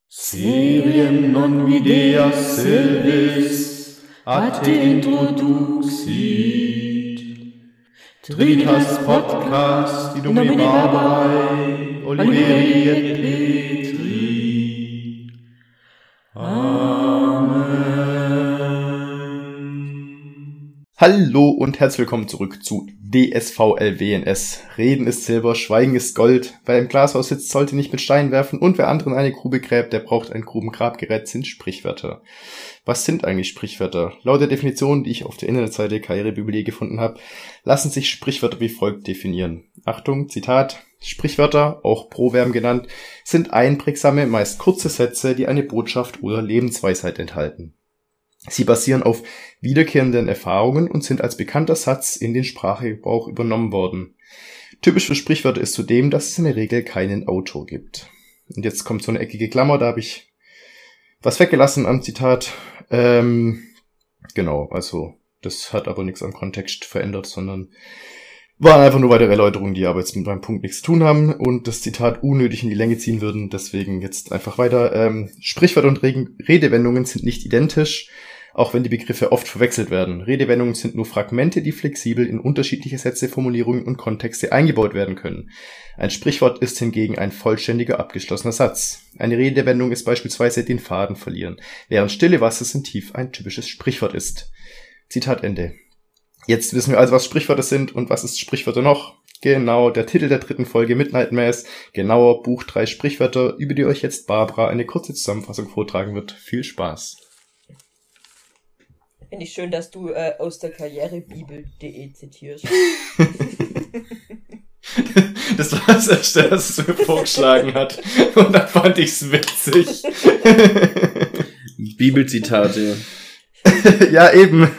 Seriem non videas silvis, ate introduxit. Triditas podcast, in nomine Barbarae, Oliveri et Petri. Amen. Hallo und herzlich willkommen zurück zu DSVLWNS. Reden ist Silber, Schweigen ist Gold. Wer im Glashaus sitzt, sollte nicht mit Steinen werfen und wer anderen eine Grube gräbt, der braucht ein Grubengrabgerät, sind Sprichwörter. Was sind eigentlich Sprichwörter? Laut der Definition, die ich auf der Internetseite Karrierebibel gefunden habe, lassen sich Sprichwörter wie folgt definieren. Achtung, Zitat. Sprichwörter, auch Proverben genannt, sind einprägsame, meist kurze Sätze, die eine Botschaft oder Lebensweisheit enthalten. Sie basieren auf wiederkehrenden Erfahrungen und sind als bekannter Satz in den Sprachgebrauch übernommen worden. Typisch für Sprichwörter ist zudem, dass es in der Regel keinen Autor gibt. Und jetzt kommt so eine eckige Klammer, da habe ich was weggelassen am Zitat. Genau, also das hat aber nichts am Kontext verändert, sondern waren einfach nur weitere Erläuterungen, die aber jetzt mit meinem Punkt nichts zu tun haben und das Zitat unnötig in die Länge ziehen würden. Deswegen jetzt einfach weiter. Sprichwörter und Redewendungen sind nicht identisch, auch wenn die Begriffe oft verwechselt werden. Redewendungen sind nur Fragmente, die flexibel in unterschiedliche Sätze, Formulierungen und Kontexte eingebaut werden können. Ein Sprichwort ist hingegen ein vollständiger, abgeschlossener Satz. Eine Redewendung ist beispielsweise den Faden verlieren, während stille Wasser sind tief ein typisches Sprichwort ist. Zitat Ende. Jetzt wissen wir also, was Sprichwörter sind und was ist Sprichwörter noch. Genau, der Titel der 3. Folge Midnight Mass, genauer Buch 3 Sprichwörter, über die euch jetzt Barbara eine kurze Zusammenfassung vortragen wird. Viel Spaß. Finde ich schön, dass du aus der Karrierebibel.de zitierst. Das war das Erste, was es mir vorgeschlagen hat. Und dann fand ich's witzig. Bibelzitate. Ja, eben.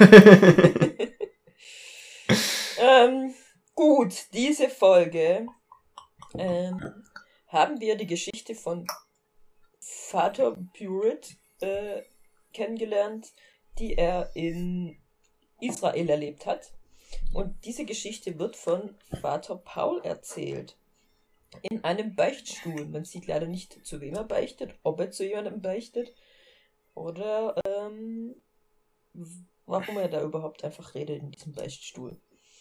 Gut, diese Folge haben wir die Geschichte von Vater Burrit kennengelernt, die er in Israel erlebt hat. Und diese Geschichte wird von Vater Paul erzählt. In einem Beichtstuhl. Man sieht leider nicht, zu wem er beichtet, ob er zu jemandem beichtet oder warum er da überhaupt einfach redet in diesem Beichtstuhl.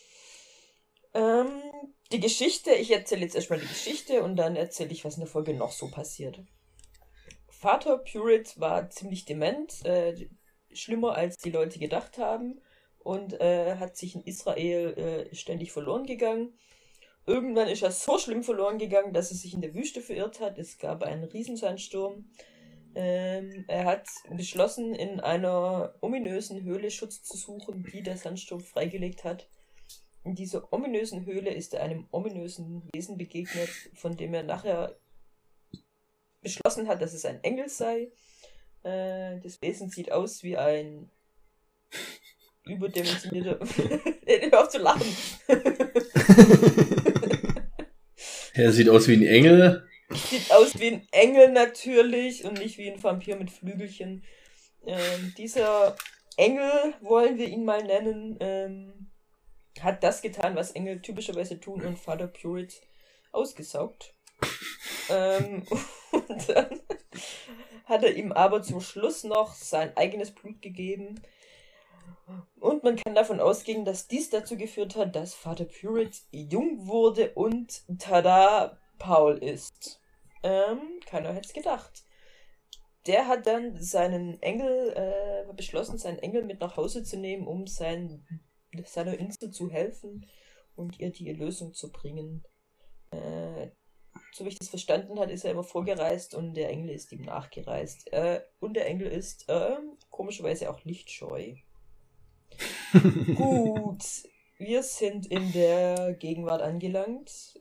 Die Geschichte, ich erzähle jetzt erstmal die Geschichte und dann erzähle ich, was in der Folge noch so passiert. Vater Burrit war ziemlich dement, schlimmer als die Leute gedacht haben und hat sich in Israel ständig verloren gegangen. Irgendwann ist er so schlimm verloren gegangen, dass er sich in der Wüste verirrt hat. Es gab einen Riesensandsturm. Er hat beschlossen, in einer ominösen Höhle Schutz zu suchen, die der Sandsturm freigelegt hat. In dieser ominösen Höhle ist er einem ominösen Wesen begegnet, von dem er nachher beschlossen hat, dass es ein Engel sei. Das Wesen sieht aus wie ein überdimensionierter... Hör auf zu lachen! Er sieht aus wie ein Engel. Sieht aus wie ein Engel natürlich und nicht wie ein Vampir mit Flügelchen. Dieser Engel, wollen wir ihn mal nennen, hat das getan, was Engel typischerweise tun und Vater Burrit ausgesaugt. Und dann hat er ihm aber zum Schluss noch sein eigenes Blut gegeben. Und man kann davon ausgehen, dass dies dazu geführt hat, dass Vater Burrit jung wurde und tada, Paul ist. Keiner hätte es gedacht. Der hat dann seinen Engel, beschlossen, seinen Engel mit nach Hause zu nehmen, um seiner Insel zu helfen und ihr die Erlösung zu bringen. So wie ich das verstanden habe, ist er immer vorgereist und der Engel ist ihm nachgereist. Und der Engel ist komischerweise auch lichtscheu. Gut, wir sind in der Gegenwart angelangt.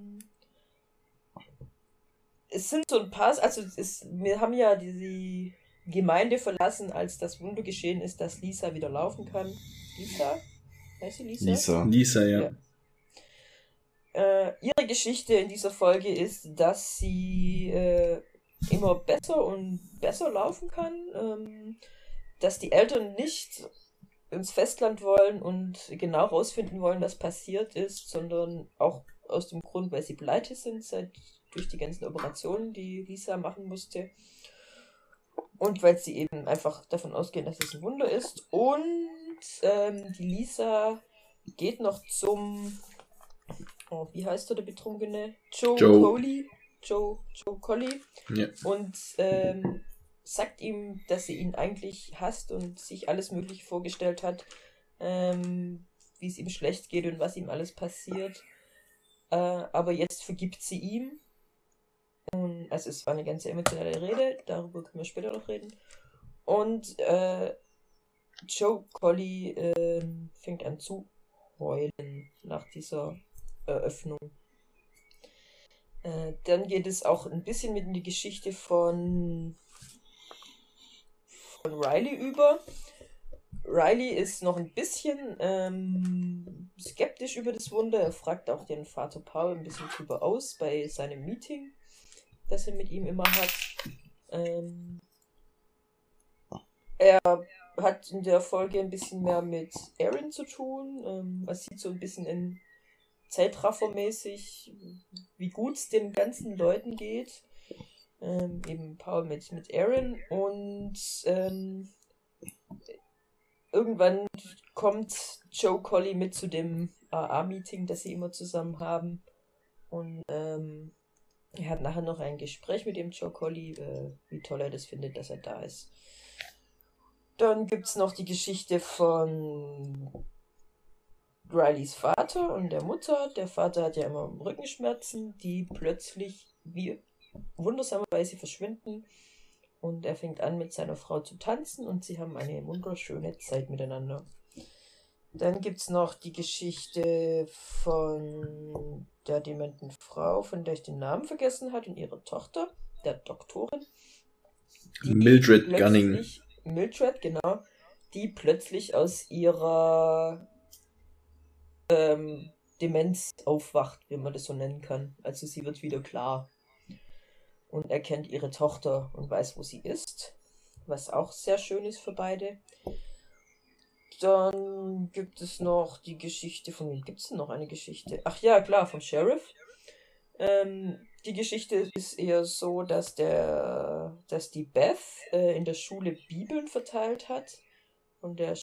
Es sind so ein paar, wir haben ja die Gemeinde verlassen, als das Wunder geschehen ist, dass Lisa wieder laufen kann. Lisa? Heißt sie Lisa? Lisa, ja. Ihre Geschichte in dieser Folge ist, dass sie immer besser und besser laufen kann, dass die Eltern nicht ins Festland wollen und genau rausfinden wollen, was passiert ist, sondern auch aus dem Grund, weil sie pleite sind seit durch die ganzen Operationen, die Lisa machen musste. Und weil sie eben einfach davon ausgehen, dass es ein Wunder ist. Und die Lisa geht noch zum, wie heißt der Betrunkene? Joe Coley. Joe Coley. Ja. Und sagt ihm, dass sie ihn eigentlich hasst und sich alles Mögliche vorgestellt hat, wie es ihm schlecht geht und was ihm alles passiert. Aber jetzt vergibt sie ihm. Und also es war eine ganz emotionale Rede, darüber können wir später noch reden. Und Joe Coley fängt an zu heulen nach dieser Eröffnung. Dann geht es auch ein bisschen mit in die Geschichte von Riley über. Riley ist noch ein bisschen skeptisch über das Wunder. Er fragt auch den Vater Paul ein bisschen drüber aus bei seinem Meeting, das er mit ihm immer hat. Er hat in der Folge ein bisschen mehr mit Aaron zu tun. Man sieht so ein bisschen in Zeitraffermäßig, wie gut es den ganzen Leuten geht. Eben Paul mit Aaron. Und irgendwann kommt Joe Coley mit zu dem AA-Meeting, das sie immer zusammen haben. Und er hat nachher noch ein Gespräch mit dem Joe Coley, wie toll er das findet, dass er da ist. Dann gibt es noch die Geschichte von Rileys Vater und der Mutter. Der Vater hat ja immer Rückenschmerzen, die plötzlich wie wundersamerweise verschwinden. Und er fängt an, mit seiner Frau zu tanzen und sie haben eine wunderschöne Zeit miteinander. Dann gibt es noch die Geschichte von der dementen Frau, von der ich den Namen vergessen habe, und ihrer Tochter, der Doktorin. Mildred Gunning. Mildred, genau. Die plötzlich aus ihrer Demenz aufwacht, wenn man das so nennen kann. Also sie wird wieder klar. Und erkennt ihre Tochter und weiß, wo sie ist. Was auch sehr schön ist für beide. Dann gibt es noch die Geschichte von... Wem gibt es denn noch eine Geschichte? Ach ja, klar, vom Sheriff. Die Geschichte ist eher so, dass die Beth in der Schule Bibeln verteilt hat und der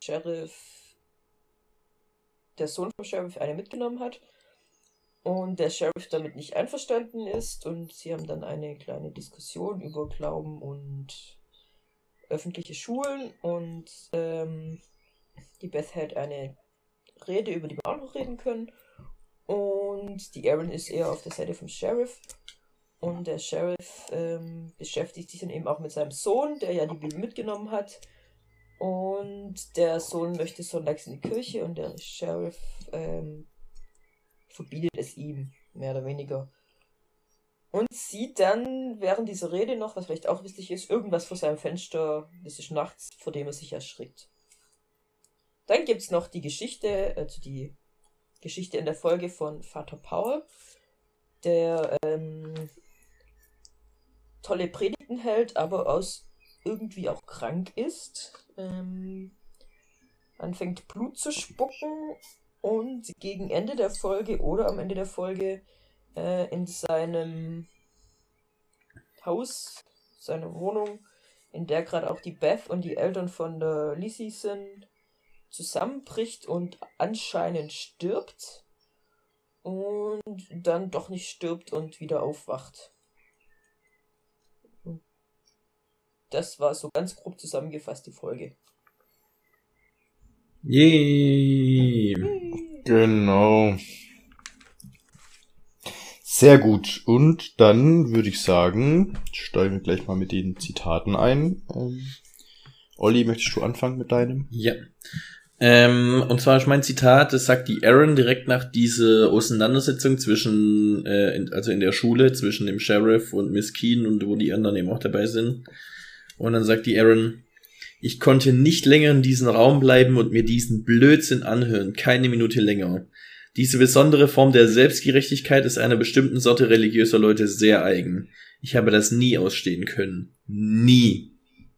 Sohn vom Sheriff eine mitgenommen hat und der Sheriff damit nicht einverstanden ist und sie haben dann eine kleine Diskussion über Glauben und öffentliche Schulen und die Beth hält eine Rede, über die wir auch noch reden können. Und die Aaron ist eher auf der Seite vom Sheriff. Und der Sheriff beschäftigt sich dann eben auch mit seinem Sohn, der ja die Bibel mitgenommen hat. Und der Sohn möchte sonntags in die Kirche und der Sheriff verbietet es ihm, mehr oder weniger. Und sieht dann während dieser Rede noch, was vielleicht auch wichtig ist, irgendwas vor seinem Fenster, das ist nachts, vor dem er sich erschrickt. Dann gibt es noch die Geschichte, die Geschichte in der Folge von Vater Paul, der tolle Predigten hält, aber irgendwie auch krank ist. Anfängt Blut zu spucken und gegen Ende der Folge oder am Ende der Folge in seinem Haus, seiner Wohnung, in der gerade auch die Beth und die Eltern von der Lizzie sind, zusammenbricht und anscheinend stirbt und dann doch nicht stirbt und wieder aufwacht. Das war so ganz grob zusammengefasst die Folge. Yay! Genau. Sehr gut. Und dann würde ich sagen, steigen wir gleich mal mit den Zitaten ein. Olli, möchtest du anfangen mit deinem? Ja. Und zwar ist mein Zitat, das sagt die Aaron direkt nach dieser Auseinandersetzung zwischen, also in der Schule, zwischen dem Sheriff und Miss Keen und wo die anderen eben auch dabei sind. Und dann sagt die Aaron: Ich konnte nicht länger in diesem Raum bleiben und mir diesen Blödsinn anhören, keine Minute länger. Diese besondere Form der Selbstgerechtigkeit ist einer bestimmten Sorte religiöser Leute sehr eigen. Ich habe das nie ausstehen können. Nie.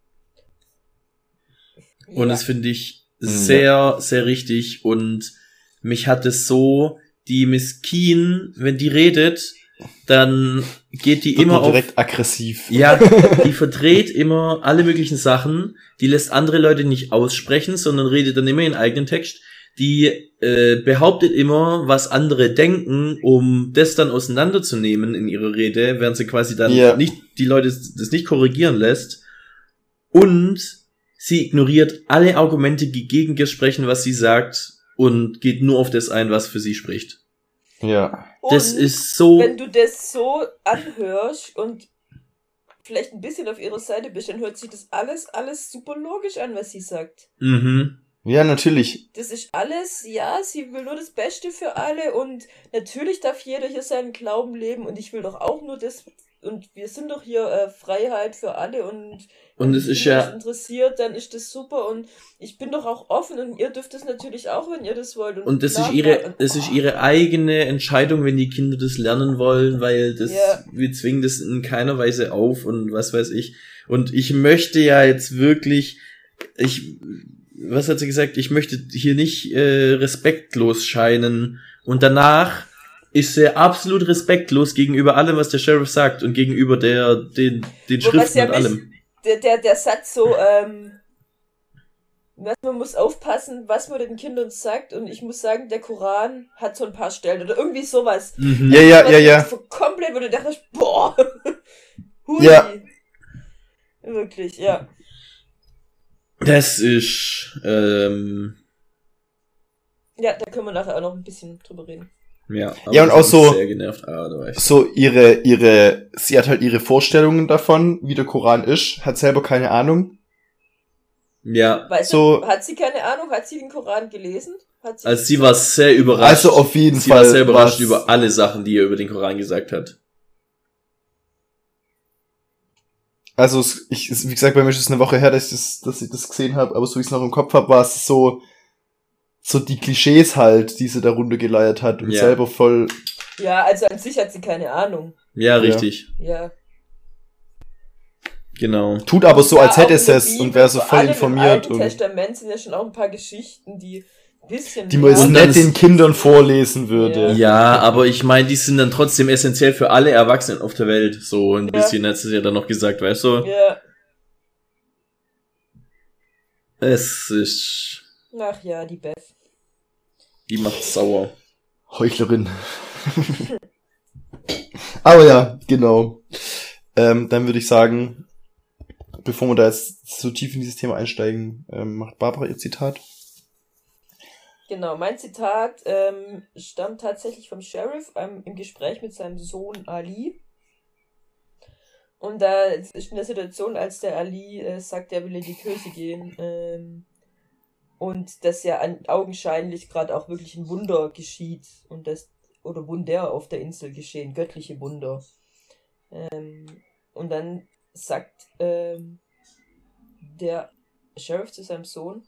Und das finde ich sehr, sehr richtig. Und mich hat es so, die Miss Keen, wenn die redet, dann geht die Wird immer auf... direkt aggressiv. Ja, die verdreht immer alle möglichen Sachen, die lässt andere Leute nicht aussprechen, sondern redet dann immer in eigenen Text. Die behauptet immer, was andere denken, um das dann auseinanderzunehmen in ihrer Rede, während sie quasi dann nicht die Leute das nicht korrigieren lässt. Und sie ignoriert alle Argumente, die gegen das sprechen, was sie sagt, und geht nur auf das ein, was für sie spricht. Ja. Das Und ist so... wenn du das so anhörst und vielleicht ein bisschen auf ihrer Seite bist, dann hört sich das alles super logisch an, was sie sagt. Mhm. Ja, natürlich. Das ist alles, ja, sie will nur das Beste für alle und natürlich darf jeder hier seinen Glauben leben und ich will doch auch nur das und wir sind doch hier Freiheit für alle und wenn es ist euch ja... interessiert, dann ist das super und ich bin doch auch offen und ihr dürft es natürlich auch, wenn ihr das wollt. Und das ist ihre eigene Entscheidung, wenn die Kinder das lernen wollen, weil wir zwingen das in keiner Weise auf und was weiß ich. Und ich möchte ja jetzt wirklich, was hat sie gesagt? Ich möchte hier nicht respektlos scheinen. Und danach ist sie absolut respektlos gegenüber allem, was der Sheriff sagt und gegenüber den Schriften und allem. Der Satz so, man muss aufpassen, was man den Kindern sagt und ich muss sagen, der Koran hat so ein paar Stellen oder irgendwie sowas. Mhm. Ja. Komplett, wo du dachtest, boah, hui. Ja. Wirklich, ja. Das ist, Ja, da können wir nachher auch noch ein bisschen drüber reden. Ja, und auch so, sehr genervt. Sie hat halt ihre Vorstellungen davon, wie der Koran ist, hat selber keine Ahnung. Ja. Weißt du, hat sie keine Ahnung? Hat sie den Koran gelesen? Also sie war sehr überrascht. Also auf jeden Fall. Sie war sehr überrascht über alle Sachen, die er über den Koran gesagt hat. Also, wie gesagt, bei mir ist es eine Woche her, dass ich das gesehen habe, aber so wie ich es noch im Kopf habe, war es so die Klischees halt, die sie da runtergeleiert hat und selber voll... Ja, also an sich hat sie keine Ahnung. Ja, richtig. Ja. Genau. Tut aber so, als hätte es und wäre so voll informiert. Im Alten Testament sind ja schon auch ein paar Geschichten, die ein bisschen... Die man jetzt nicht den Kindern vorlesen würde. Ja, aber ich meine, die sind dann trotzdem essentiell für alle Erwachsenen auf der Welt. So ein bisschen hat sie ja dann noch gesagt, weißt du? Ja. Es ist... Ach ja, die Beth. Die macht sauer. Heuchlerin. Aber ja, genau. Dann würde ich sagen, bevor wir da jetzt so tief in dieses Thema einsteigen, macht Barbara ihr Zitat. Genau, mein Zitat stammt tatsächlich vom Sheriff im Gespräch mit seinem Sohn Ali. Und da ist in der Situation, als der Ali sagt, er will in die Kirche gehen, und dass ja augenscheinlich gerade auch wirklich ein Wunder geschieht und oder Wunder auf der Insel geschehen, göttliche Wunder. Und dann sagt der Sheriff zu seinem Sohn,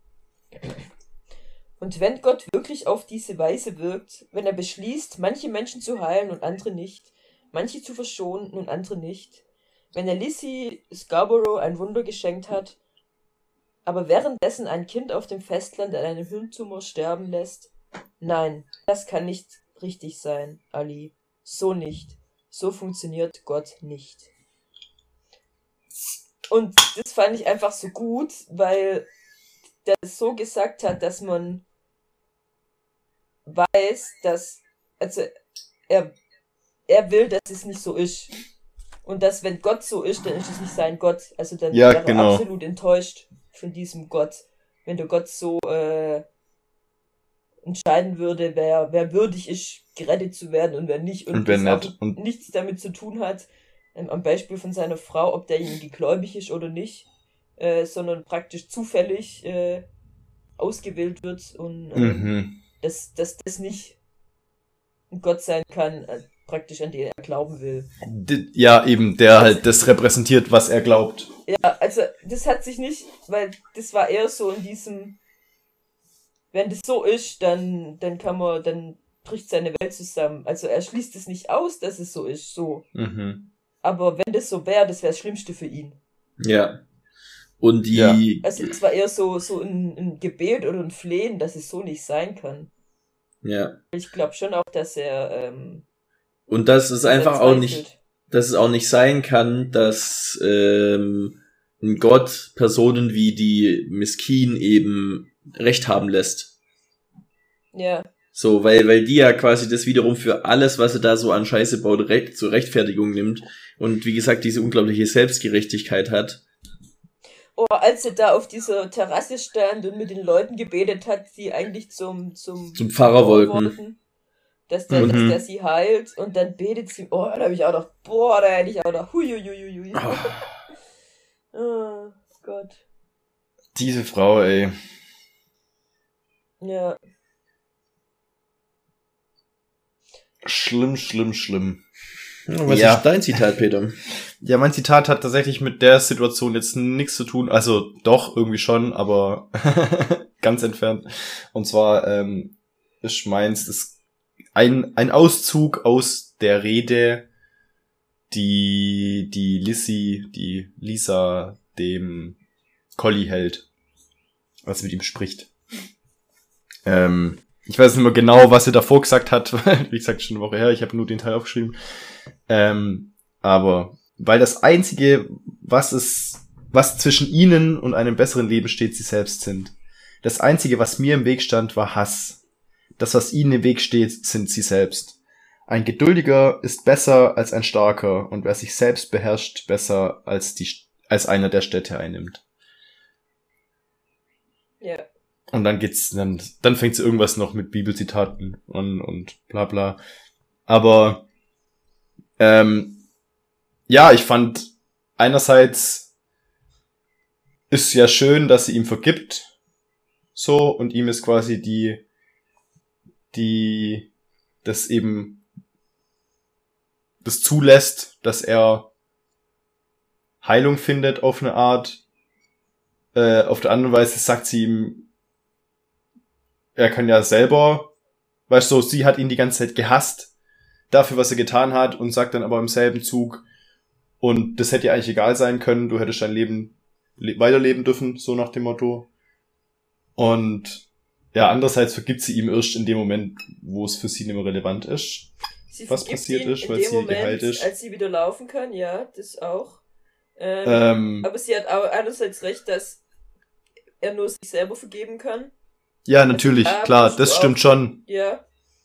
und wenn Gott wirklich auf diese Weise wirkt, wenn er beschließt, manche Menschen zu heilen und andere nicht, manche zu verschonen und andere nicht, wenn er Lizzie Scarborough ein Wunder geschenkt hat, aber währenddessen ein Kind auf dem Festland an einem Hirntumor sterben lässt, nein, das kann nicht richtig sein, Ali. So nicht. So funktioniert Gott nicht. Und das fand ich einfach so gut, weil der so gesagt hat, dass man weiß, dass, also er will, dass es nicht so ist. Und dass, wenn Gott so ist, dann ist es nicht sein Gott. Also dann wäre er absolut enttäuscht von diesem Gott. Wenn der Gott so entscheiden würde, wer würdig ist, gerettet zu werden und wer nicht. Und wer nicht. Und nichts damit zu tun hat, am Beispiel von seiner Frau, ob derjenige gläubig ist oder nicht, sondern praktisch zufällig ausgewählt wird und dass das nicht ein Gott sein kann, praktisch an den er glauben will. Ja, eben, der halt das repräsentiert, was er glaubt. Ja, also das hat sich nicht, weil das war eher so in diesem, wenn das so ist, dann bricht seine Welt zusammen. Also er schließt es nicht aus, dass es so ist, so. Aber wenn das so wäre, das wäre das Schlimmste für ihn. Ja. Und also es war eher so ein Gebet oder ein Flehen, dass es so nicht sein kann. Ja. Ich glaube schon auch, dass er Und dass es einfach auch nicht, dass es auch nicht sein kann, dass ein Gott Personen wie die Miskin eben Recht haben lässt. Ja. So, weil die ja quasi das wiederum für alles, was sie da so an Scheiße baut, zur Rechtfertigung nimmt und wie gesagt diese unglaubliche Selbstgerechtigkeit hat. Oh, als er da auf dieser Terrasse stand und mit den Leuten gebetet hat, die eigentlich zum Pfarrer wollten. Dass der sie heilt und dann betet sie. Oh, da habe ich auch noch, da hätte ich auch noch, huiuiuiui. Oh Gott. Diese Frau, ey. Ja. Schlimm. Was ist dein Zitat, Peter? Ja, mein Zitat hat tatsächlich mit der Situation jetzt nichts zu tun. Also doch, irgendwie schon, aber ganz entfernt. Und zwar ist meins ist ein Auszug aus der Rede, die Lisa dem Collie hält, als sie mit ihm spricht. Ich weiß nicht mehr genau, was sie davor gesagt hat. Wie gesagt, schon eine Woche her. Ich habe nur den Teil aufgeschrieben. Aber weil das Einzige, was zwischen ihnen und einem besseren Leben steht, sie selbst sind. Das Einzige, was mir im Weg stand, war Hass. Das, was ihnen im Weg steht, sind sie selbst. Ein Geduldiger ist besser als ein Starker und wer sich selbst beherrscht, besser als einer, der Städte einnimmt. Ja. Und dann dann fängt sie irgendwas noch mit Bibelzitaten an und bla bla. Aber ja, ich fand einerseits ist ja schön, dass sie ihm vergibt, so, und ihm ist quasi das eben das zulässt, dass er Heilung findet auf eine Art. Auf der anderen Weise sagt sie ihm, er kann ja selber, weißt du, sie hat ihn die ganze Zeit gehasst dafür, was er getan hat, und sagt dann aber im selben Zug, und das hätte ja eigentlich egal sein können, du hättest dein Leben weiterleben dürfen, so nach dem Motto. Und ja, andererseits vergibt sie ihm erst in dem Moment, wo es für sie nicht mehr relevant ist, was passiert ist, weil sie geheilt ist. Als sie wieder laufen kann, ja, das auch. Aber sie hat auch einerseits recht, dass er nur sich selber vergeben kann. Ja, natürlich, klar, das stimmt schon. Ja.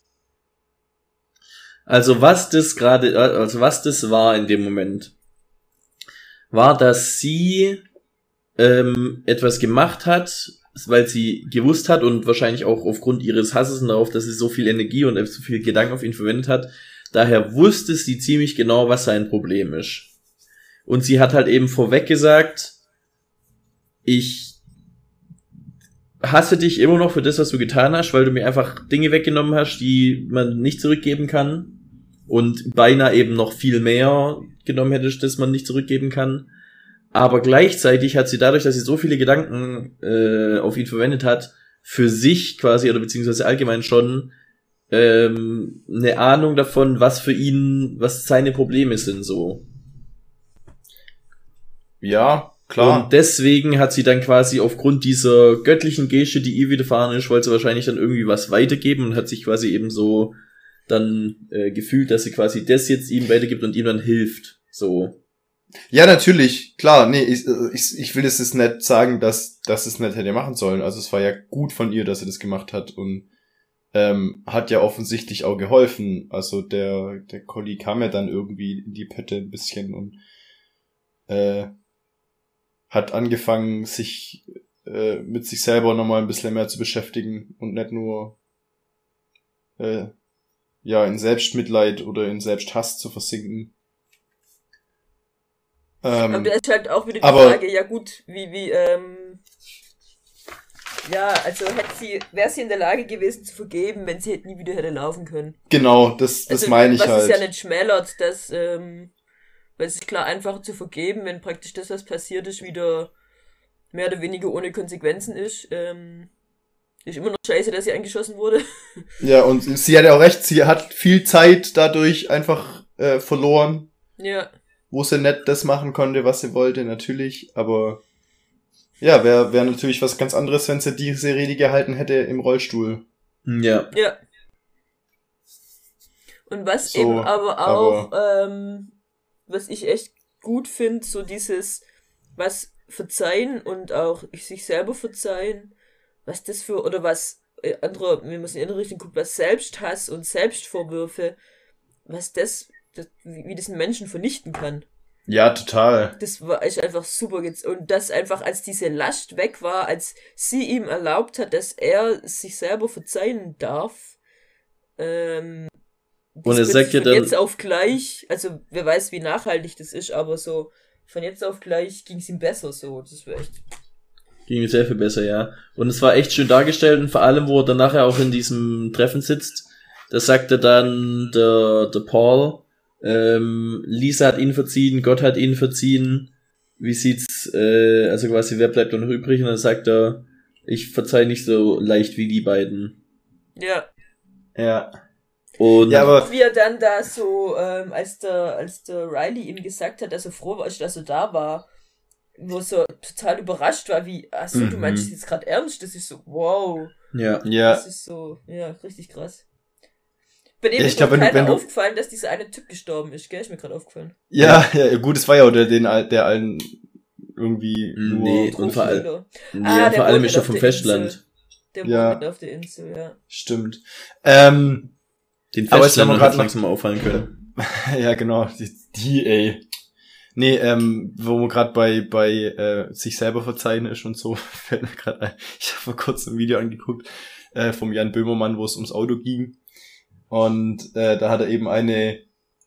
Also was das war in dem Moment, war, dass sie etwas gemacht hat, weil sie gewusst hat und wahrscheinlich auch aufgrund ihres Hasses und darauf, dass sie so viel Energie und so viel Gedanken auf ihn verwendet hat, daher wusste sie ziemlich genau, was sein Problem ist. Und sie hat halt eben vorweg gesagt, ich hasse dich immer noch für das, was du getan hast, weil du mir einfach Dinge weggenommen hast, die man nicht zurückgeben kann und beinahe eben noch viel mehr genommen hättest, das man nicht zurückgeben kann. Aber gleichzeitig hat sie dadurch, dass sie so viele Gedanken auf ihn verwendet hat, für sich quasi oder beziehungsweise allgemein schon eine Ahnung davon, was seine Probleme sind, so. Ja, klar. Und deswegen hat sie dann quasi aufgrund dieser göttlichen Geste, die ihr widerfahren ist, wollte sie wahrscheinlich dann irgendwie was weitergeben und hat sich quasi eben so dann gefühlt, dass sie quasi das jetzt ihm weitergibt und ihm dann hilft, so. Ja, natürlich, klar, nee, ich will es jetzt nicht sagen, dass es nicht hätte machen sollen. Also es war ja gut von ihr, dass sie das gemacht hat und hat ja offensichtlich auch geholfen. Also der Collie kam ja dann irgendwie in die Pötte ein bisschen und hat angefangen, sich mit sich selber nochmal ein bisschen mehr zu beschäftigen und nicht nur in Selbstmitleid oder in Selbsthass zu versinken. Aber da ist halt auch wieder die Frage, ja gut, also wäre sie in der Lage gewesen zu vergeben, wenn sie nie wieder hätte laufen können. Genau, das meine ich halt. Was es ja nicht schmälert, dass, weil es ist klar einfacher zu vergeben, wenn praktisch das, was passiert ist, wieder mehr oder weniger ohne Konsequenzen ist. Ist immer noch scheiße, dass sie eingeschossen wurde. Ja, und sie hat ja auch recht, sie hat viel Zeit dadurch einfach verloren. Ja. Wo sie nicht das machen konnte, was sie wollte, natürlich, aber ja, wäre natürlich was ganz anderes, wenn sie diese Rede gehalten hätte im Rollstuhl. Ja. Ja. Und was So, eben aber auch, was ich echt gut finde, so dieses, was verzeihen und auch sich selber verzeihen, was das für, oder was andere, wir müssen in die andere Richtung gucken, was Selbsthass und Selbstvorwürfe, was das wie das einen Menschen vernichten kann. Ja, total. Das war echt einfach super. Und das einfach, als diese Last weg war, als sie ihm erlaubt hat, dass er sich selber verzeihen darf, Und es sagt ja von dann, jetzt auf gleich, also wer weiß, wie nachhaltig das ist, aber so von jetzt auf gleich ging es ihm besser so. Das war echt. ging mir sehr viel besser, ja. Und es war echt schön dargestellt und vor allem, wo er dann nachher auch in diesem Treffen sitzt, da sagte dann der Paul, Lisa hat ihn verziehen, Gott hat ihn verziehen, wie sieht's, also quasi, wer bleibt noch übrig? Und dann sagt er, ich verzeih nicht so leicht wie die beiden. Ja. Ja. Und Ja, aber Wie er dann da so, als der Riley ihm gesagt hat, dass er froh war, dass er da war, wo er so total überrascht war, wie, achso, du meinst das jetzt gerade ernst? Das ist so, wow. ja. Das ist so, ja, richtig krass. Bei dem Ja, ist ich glaub, mir wenn keiner du- aufgefallen, dass dieser eine Typ gestorben ist, gell? Ist mir gerade aufgefallen. ja, gut, es war ja der allen irgendwie nur... Nee, und vor allem, Drogendealer. ja, der vor allem wohnt ist er auf vom der Festland. Insel. Der Ja. wohnt auf der Insel, ja. Stimmt. Den Aber jetzt, wenn Festländern wir grad hat's noch- langsam mal auffallen können. Ja, genau, ey. Nee, wo man gerade bei sich selber verzeihen ist und so, fällt mir gerade ein. Ich habe vor kurzem ein Video angeguckt vom Jan Böhmermann, wo es ums Auto ging. Und da hat er eben eine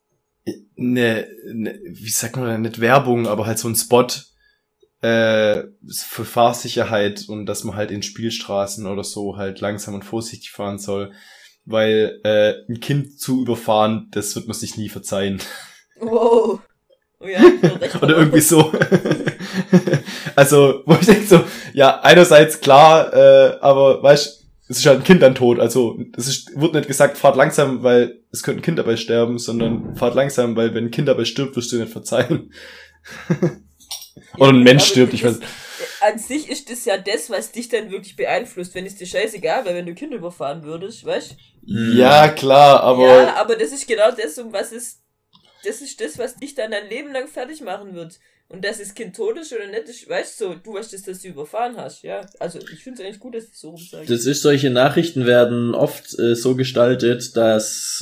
wie sagt man denn, nicht Werbung, aber halt so ein Spot für Fahrsicherheit und dass man halt in Spielstraßen oder so halt langsam und vorsichtig fahren soll. Weil ein Kind zu überfahren, das wird man sich nie verzeihen. Wow. Oh ja, ich bin recht Oder irgendwie so. Also, wo ich denke so, ja, einerseits klar, aber weißt, es ist halt ein Kind dann tot. Also, wird nicht gesagt, fahrt langsam, weil es könnte ein Kind dabei sterben, sondern fahrt langsam, weil wenn ein Kind dabei stirbt, wirst du nicht verzeihen. Oder ein Mensch aber stirbt, ich weiß. An sich ist das ja das, was dich dann wirklich beeinflusst, wenn es dir scheißegal wäre, wenn du Kinder überfahren würdest, weißt du? Ja, klar, aber Ja, aber das ist genau das, das ist das, was dich dann dein Leben lang fertig machen wird. Und dass das Kind tot ist oder nicht, ist, weißt du, du weißt, dass du überfahren hast, ja. Also, ich finde es eigentlich gut, dass ich so rumsage. Das ist, solche Nachrichten werden oft so gestaltet, dass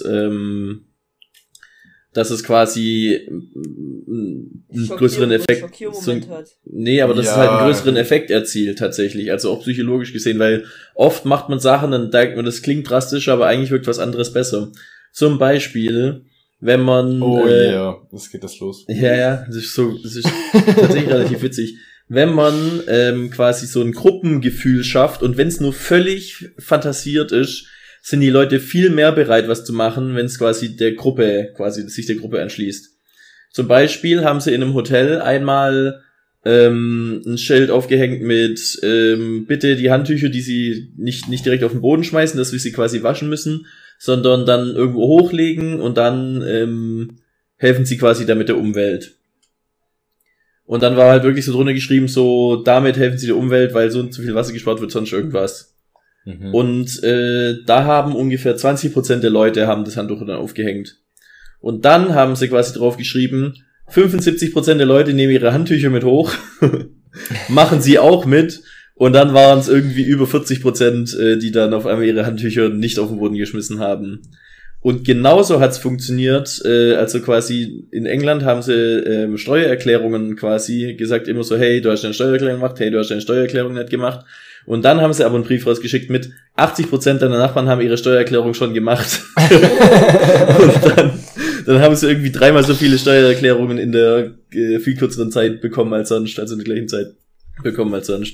es quasi einen größeren Effekt, Schockiermoment hat. nee, aber dass Ja. es halt einen größeren Effekt erzielt tatsächlich, also auch psychologisch gesehen, weil oft macht man Sachen, dann denkt man, das klingt drastisch, aber eigentlich wirkt was anderes besser. Zum Beispiel, wenn man ja, was geht das los? ja, das ist tatsächlich relativ witzig. Wenn man quasi so ein Gruppengefühl schafft und wenn es nur völlig fantasiert ist, sind die Leute viel mehr bereit, was zu machen, wenn es quasi sich der Gruppe anschließt. Zum Beispiel haben sie in einem Hotel einmal ein Schild aufgehängt mit bitte die Handtücher, die sie nicht direkt auf den Boden schmeißen, dass wir sie quasi waschen müssen, sondern dann irgendwo hochlegen und dann helfen sie quasi damit der Umwelt. Und dann war halt wirklich so drunter geschrieben, so damit helfen sie der Umwelt, weil so und so viel Wasser gespart wird, sonst irgendwas. Mhm. Und da haben ungefähr 20% der Leute haben das Handtuch dann aufgehängt. Und dann haben sie quasi drauf geschrieben, 75% der Leute nehmen ihre Handtücher mit hoch, machen sie auch mit. Und dann waren es irgendwie über 40%, die dann auf einmal ihre Handtücher nicht auf den Boden geschmissen haben. Und genauso hat's funktioniert, also quasi in England haben sie Steuererklärungen quasi gesagt, immer so, hey, du hast deine Steuererklärung gemacht, hey, du hast deine Steuererklärung nicht gemacht. Und dann haben sie aber einen Brief rausgeschickt mit 80% deiner Nachbarn haben ihre Steuererklärung schon gemacht. Und dann haben sie irgendwie 3-mal so viele Steuererklärungen in der viel kürzeren Zeit bekommen als sonst, also in der gleichen Zeit bekommen als sonst.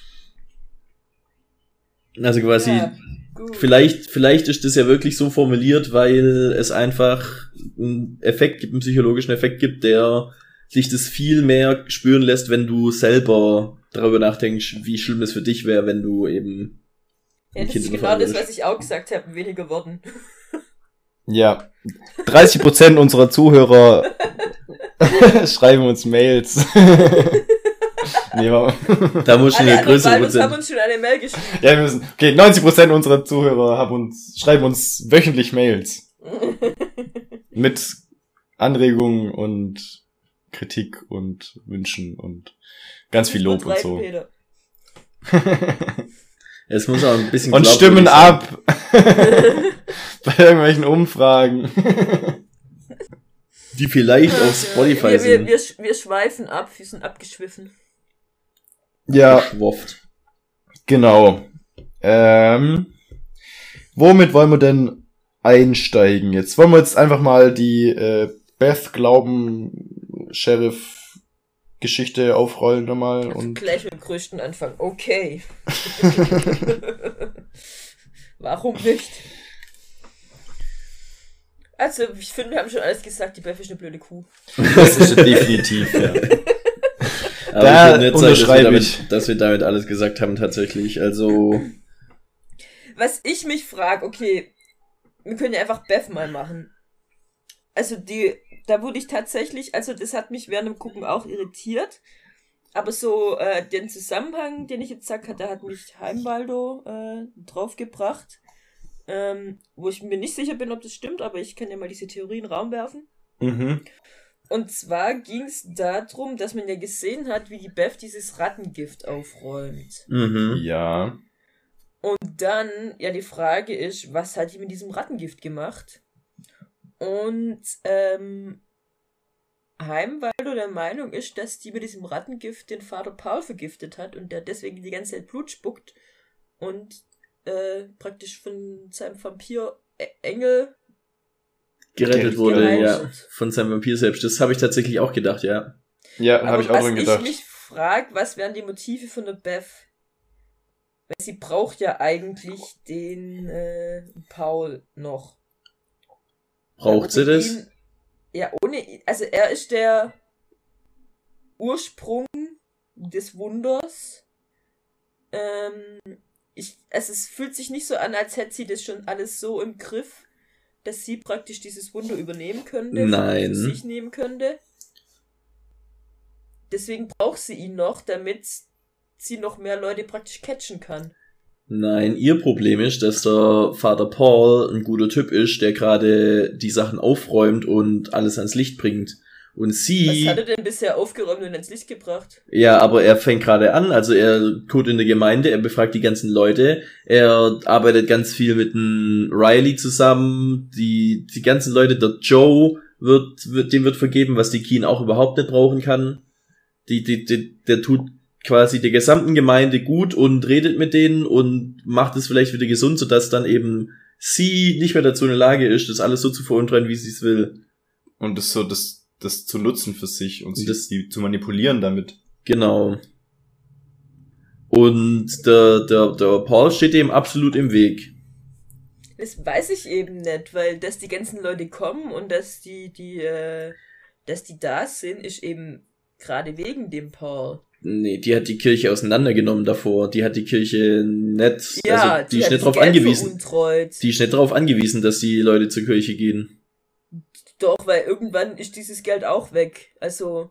Also quasi, Ja, gut. vielleicht ist das ja wirklich so formuliert, weil es einfach einen Effekt gibt, einen psychologischen Effekt gibt, der sich das viel mehr spüren lässt, wenn du selber darüber nachdenkst, wie schlimm es für dich wäre, wenn du eben Ja, ein das Kind ist genau überfahren das, würdest. was ich auch gesagt habe, weniger Worten. Ja. 30% unserer Zuhörer schreiben uns Mails. Nee, Da muss schon Alle eine anderen größere Ballons haben Prozent. uns schon eine Mail geschrieben. ja, wir müssen. Okay, 90% unserer Zuhörer schreiben uns wöchentlich Mails. Mit Anregungen und Kritik und Wünschen und ganz viel Lob und so. Peter. Es muss auch ein bisschen Und stimmen ab bei irgendwelchen Umfragen. Die vielleicht auf Spotify sind. Wir schweifen ab, wir sind abgeschwiffen. Ja, Geschwofft. genau. Womit wollen wir denn einsteigen jetzt? Wollen wir jetzt einfach mal die Beth Glauben Sheriff Geschichte aufrollen nochmal und Gleich mit dem größten Anfang. Okay. Warum nicht? Also, ich finde, wir haben schon alles gesagt, die Beth ist eine blöde Kuh. das ist definitiv, ja. Aber Da ich würde nicht unterschreibe sagen, dass wir damit alles gesagt haben tatsächlich. Also Was ich mich frage, okay, wir können ja einfach Beth mal machen. Also da wurde ich tatsächlich, also das hat mich während dem Gucken auch irritiert, aber so den Zusammenhang, den ich jetzt sage, da hat mich Heimwaldo draufgebracht, wo ich mir nicht sicher bin, ob das stimmt, aber ich kann ja mal diese Theorie in den Raum werfen. Mhm. Und zwar ging es darum, dass man ja gesehen hat, wie die Beth dieses Rattengift aufräumt. Ja. Und dann, ja, die Frage ist, was hat die mit diesem Rattengift gemacht? Und Heimwaldo der Meinung ist, dass die mit diesem Rattengift den Vater Paul vergiftet hat und der deswegen die ganze Zeit Blut spuckt und praktisch von seinem Vampir-Engel gerettet wurde, geheilt ja, wird. von seinem Vampir selbst. Das habe ich tatsächlich auch gedacht, ja. Ja, habe ich auch dran gedacht. Was ich mich frage, was wären die Motive von der Beth? Weil sie braucht ja eigentlich den Paul noch. Braucht sie das? Also er ist der Ursprung des Wunders. Es fühlt sich nicht so an, als hätte sie das schon alles so im Griff, dass sie praktisch dieses Wunder übernehmen könnte. Nein. Für sich nehmen könnte. Deswegen braucht sie ihn noch, damit sie noch mehr Leute praktisch catchen kann. Nein, ihr Problem ist, dass der Vater Paul ein guter Typ ist, der gerade die Sachen aufräumt und alles ans Licht bringt. Und sie... Was hat er denn bisher aufgeräumt und ans Licht gebracht? Ja, aber er fängt gerade an, also er tut in der Gemeinde, er befragt die ganzen Leute, er arbeitet ganz viel mit dem Riley zusammen, die ganzen Leute, der Joe dem wird vergeben, was die Keen auch überhaupt nicht brauchen kann. Der tut quasi der gesamten Gemeinde gut und redet mit denen und macht es vielleicht wieder gesund, sodass dann eben sie nicht mehr dazu in der Lage ist, das alles so zu veruntreuen, wie sie es will. Und das so, das zu nutzen für sich und die zu manipulieren damit. Genau. Und der Paul steht dem absolut im Weg. Das weiß ich eben nicht, weil dass die ganzen Leute kommen und dass die da sind, ist eben gerade wegen dem Paul. Nee, die hat die Kirche auseinandergenommen davor. Die hat die Kirche nicht, Ja, also die ist hat nicht das darauf Geld angewiesen. veruntreut. Die ist nicht darauf angewiesen, dass die Leute zur Kirche gehen. Doch, weil irgendwann ist dieses Geld auch weg. Also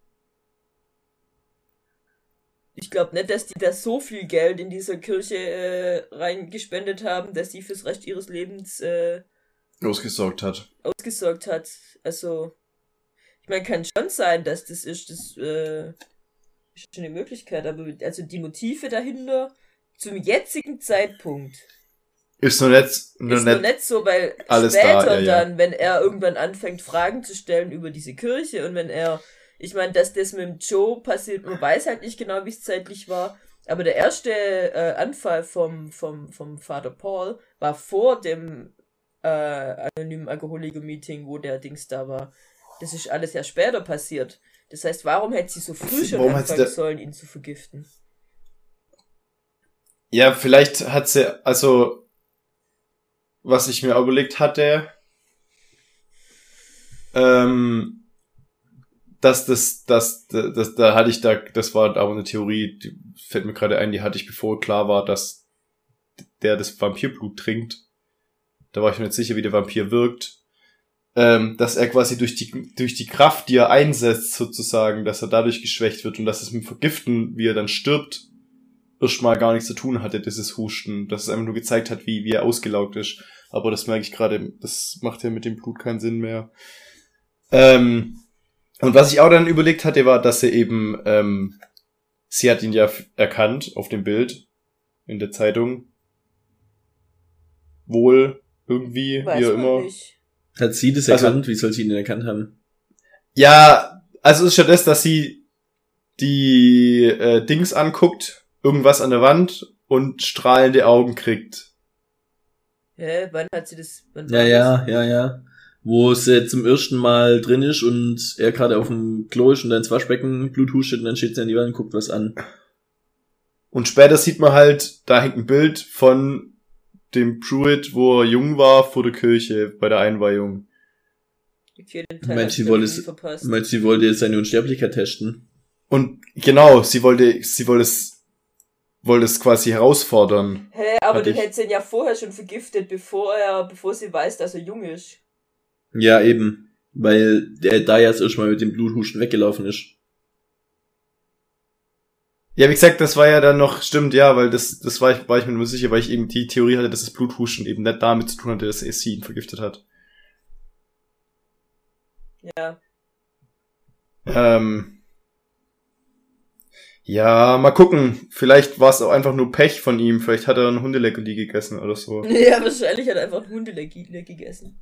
ich glaube nicht, dass die da so viel Geld in dieser Kirche reingespendet haben, dass sie fürs Recht ihres Lebens Ausgesorgt hat. ausgesorgt hat. Also, ich meine, kann schon sein, dass das ist schon eine Möglichkeit, aber also die Motive dahinter zum jetzigen Zeitpunkt Ist noch nicht ist noch nicht so, weil alles später da, ja. dann, wenn er irgendwann anfängt, Fragen zu stellen über diese Kirche und wenn er, ich meine, dass das mit dem Joe passiert, man weiß halt nicht genau, wie es zeitlich war, aber der erste Anfall vom Vater Paul war vor dem anonymen Alkoholiker-Meeting, wo der Dings da war. Das ist alles ja später passiert. Das heißt, warum hätte sie so früh schon Warum hat sie anfangen sollen, ihn zu vergiften? Ja, vielleicht hat sie, also, was ich mir überlegt hatte, das war aber eine Theorie, die fällt mir gerade ein, die hatte ich, bevor klar war, dass der das Vampirblut trinkt. Da war ich mir nicht sicher, wie der Vampir wirkt. Dass er quasi durch die Kraft, die er einsetzt, sozusagen, dass er dadurch geschwächt wird und dass es mit dem Vergiften, wie er dann stirbt, erstmal gar nichts zu tun hatte, dieses Husten. Dass es einfach nur gezeigt hat, wie er ausgelaugt ist. Aber das merke ich gerade, das macht ja mit dem Blut keinen Sinn mehr. Und was ich auch dann überlegt hatte, war, dass sie eben, sie hat ihn ja erkannt auf dem Bild in der Zeitung. Wohl, irgendwie, Weiß wie auch man immer. nicht. Hat sie das erkannt? Wie soll sie ihn denn erkannt haben? Ja, also es ist ja das, dass sie die Dings anguckt, irgendwas an der Wand und strahlende Augen kriegt. Hä, wann hat sie das? Wann war das? Ja. Wo sie zum ersten Mal drin ist und er gerade auf dem Klo ist und dann ins Waschbecken Blut hustet und dann steht sie an die Wand und guckt was an. Und später sieht man halt, da hängt ein Bild von dem Pruitt, wo er jung war, vor der Kirche bei der Einweihung. Okay, den Teil Meinst hab du, ich verpasst. sie wollte jetzt seine Unsterblichkeit testen? Und genau, sie wollte es quasi herausfordern. Hä, aber Hatte du ich- hättest ihn ja vorher schon vergiftet, bevor sie weiß, dass er jung ist. Ja, eben. Weil der da jetzt erstmal mit dem Bluthusten weggelaufen ist. Ja, wie gesagt, das war ja dann noch, stimmt, ja, weil das war ich mir nur sicher, weil ich eben die Theorie hatte, dass das Bluthusten eben nicht damit zu tun hatte, dass sie ihn vergiftet hat. Ja. Ja, mal gucken. Vielleicht war es auch einfach nur Pech von ihm. Vielleicht hat er ein Hundeleckerli gegessen oder so. Ja, wahrscheinlich hat er einfach ein Hundelecki gegessen.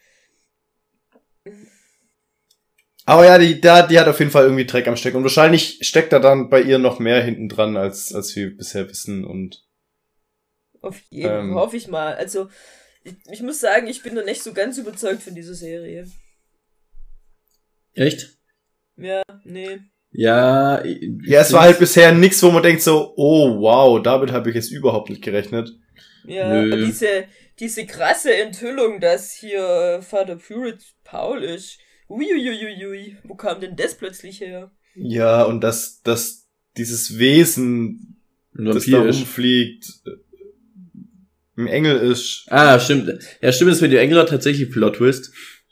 Aber ja, die hat auf jeden Fall irgendwie Dreck am Stecken. Und wahrscheinlich steckt da dann bei ihr noch mehr hinten dran, als wir bisher wissen. Und Auf jeden Fall, hoffe ich mal. Also, ich muss sagen, ich bin noch nicht so ganz überzeugt von dieser Serie. Echt? Ja, nee. Ja. ja, es war halt bisher nix, wo man denkt so, oh wow, damit habe ich jetzt überhaupt nicht gerechnet. Ja, Nö. aber diese krasse Enthüllung, dass hier Vater Pruitt Paul ist. Uiuiuiui, wo kam denn das plötzlich her? Ja, und dass dieses Wesen, Ein das Vampir da ist. rumfliegt, ein Engel ist. Ah, stimmt. Ja, stimmt, das mit dem Engel tatsächlich Plot-Twist.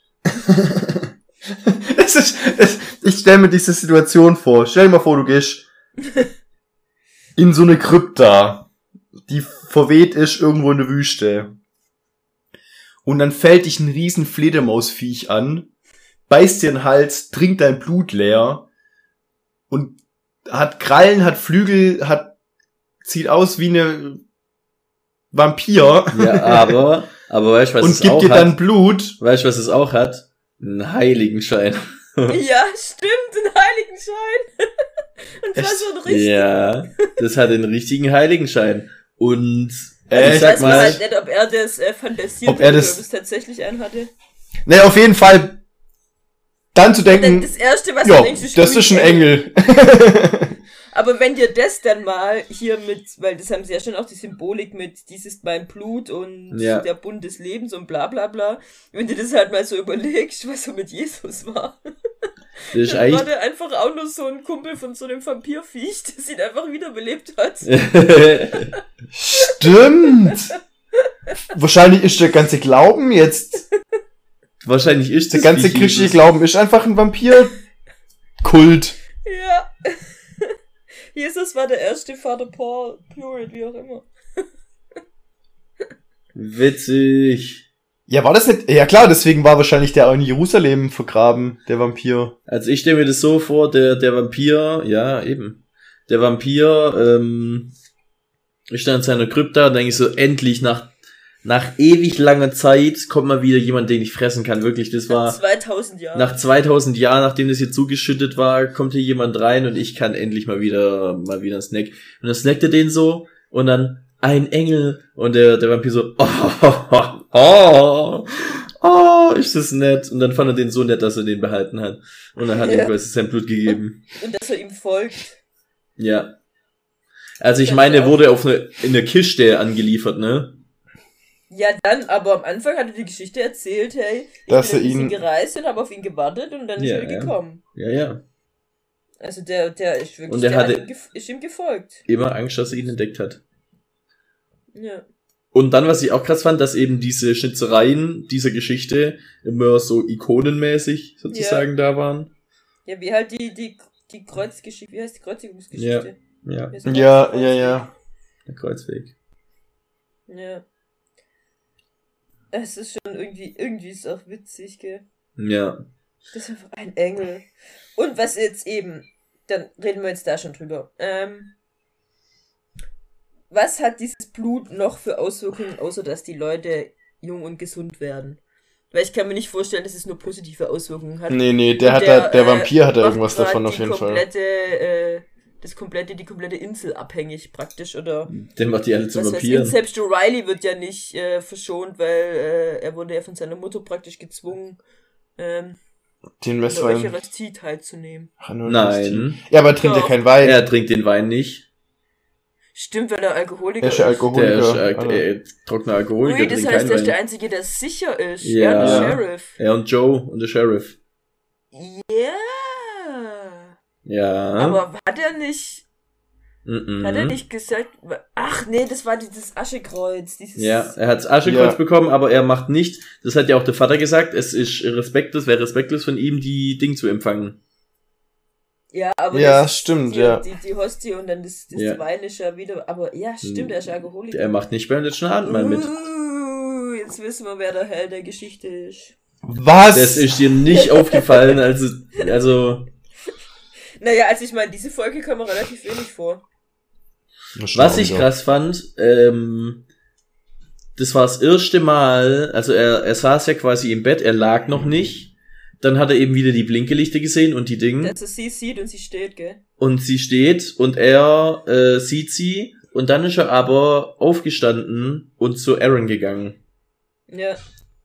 Ich stell mir diese Situation vor. Stell dir mal vor, du gehst in so eine Krypta, die verweht ist irgendwo in der Wüste. Und dann fällt dich ein riesen Fledermausviech an, beißt dir den Hals, trinkt dein Blut leer und hat Krallen, hat Flügel, sieht aus wie eine Vampir Ja, aber weißt du, was und es gibt auch dir hat? dann Blut. Weißt du, was es auch hat? Einen Heiligenschein. Ja, stimmt, ein Heiligenschein. Und zwar Echt? so ein richtig. Ja, das hat den richtigen Heiligenschein. Und ich Ich sag weiß mal mal, halt nicht, ob er das fantasiert Ob er oder das- ob es tatsächlich einen hatte. Ne, auf jeden Fall dann zu denken, Das erste, was ja, du denkst, das ist ein Engel. Aber wenn dir das dann mal hier mit, weil das haben sie ja schon auch die Symbolik mit, dies ist mein Blut und Ja. der Bund des Lebens und bla bla bla, wenn du das halt mal so überlegst, was so mit Jesus war, das ist dann war eigentlich, der einfach auch nur so ein Kumpel von so einem Vampirviech, das ihn einfach wiederbelebt hat. Stimmt. Wahrscheinlich ist der ganze Glauben jetzt, wahrscheinlich ist der das ganze wie christliche Jesus. Glauben ist einfach ein Vampir-Kult. Ja. Jesus war der erste Vater Paul, Pruitt, wie auch immer. Witzig. Ja, war das nicht? Ja klar, deswegen war wahrscheinlich der auch in Jerusalem vergraben, der Vampir. Also ich stelle mir das so vor, der Vampir, ja, eben. Der Vampir, ich stand in seiner Krypta und denke ich so, endlich nach ewig langer Zeit kommt mal wieder jemand, den ich fressen kann. Wirklich, das Nach war 2000 Jahren. nach 2000 Jahren, nachdem das hier zugeschüttet war, kommt hier jemand rein und ich kann endlich mal wieder einen Snack. Und dann snackt er den so und dann ein Engel und der Vampir so, ist das nett. Und dann fand er den so nett, dass er den behalten hat. Und dann hat er ihm quasi sein Blut gegeben. Und dass er ihm folgt. Ja. Also ich meine, er wurde in der Kiste angeliefert, ne? Ja, dann, aber am Anfang hat er die Geschichte erzählt, hey, ich Dass bin er ein bisschen ihn- gereist und habe auf ihn gewartet und dann ist Ja, er ja. gekommen. Ja. Also der ist wirklich, Und er der hatte- hat ist ihm gefolgt. Immer Angst, dass er ihn entdeckt hat. Ja. Und dann, was ich auch krass fand, dass eben diese Schnitzereien dieser Geschichte immer so ikonenmäßig sozusagen da waren. Ja, wie halt die Kreuzgeschichte, wie heißt die Kreuzigungsgeschichte? Ja. Wie heißt die Ja. Kreuzigungsgeschichte? Der Kreuzweg. Ja. Es ist schon irgendwie ist es auch witzig, gell? Ja. Das ist einfach ein Engel. Und was jetzt eben, dann reden wir jetzt da schon drüber. Was hat dieses Blut noch für Auswirkungen, außer dass die Leute jung und gesund werden? Weil ich kann mir nicht vorstellen, dass es nur positive Auswirkungen hat. Nee, der Vampir hat da irgendwas davon auf jeden Fall. Die komplette Insel abhängig praktisch, oder? Der macht die alle zu Vampiren. Vampiren. Selbst O'Reilly wird ja nicht verschont, weil er wurde ja von seiner Mutter praktisch gezwungen, den Messwein. Eucharistie teilzunehmen. Nein. Ja, aber er trinkt ja keinen Wein. Er trinkt den Wein nicht. Stimmt, weil er Alkoholiker ist. Der ist trockener Alkoholiker. Ui, das heißt, er ist der Einzige, der sicher ist. Ja. Er und der Sheriff. Er und Joe und der Sheriff. Ja. Ja. Aber hat er nicht... Hat er nicht gesagt... Ach nee, das war dieses Aschekreuz. Ja, er hat das Aschekreuz bekommen, aber er macht nicht... Das hat ja auch der Vater gesagt, es ist respektlos, wäre respektlos von ihm, die Ding zu empfangen. Ja, aber das stimmt, die Hostie und dann das Wein ist ja wieder... Aber ja, stimmt, er ist Alkoholiker. Er macht nicht beim letzten Abendmahl mit. Jetzt wissen wir, wer der Held der Geschichte ist. Was? Das ist dir nicht aufgefallen, also... Naja, also ich meine, diese Folge kam mir relativ wenig vor. Was ich krass fand, das war das erste Mal, also er saß ja quasi im Bett, er lag noch nicht, dann hat er eben wieder die Blinkelichter gesehen und die Dinge. Also sie sieht und sie steht, gell? Und sie steht und er sieht sie und dann ist er aber aufgestanden und zu Aaron gegangen. Ja.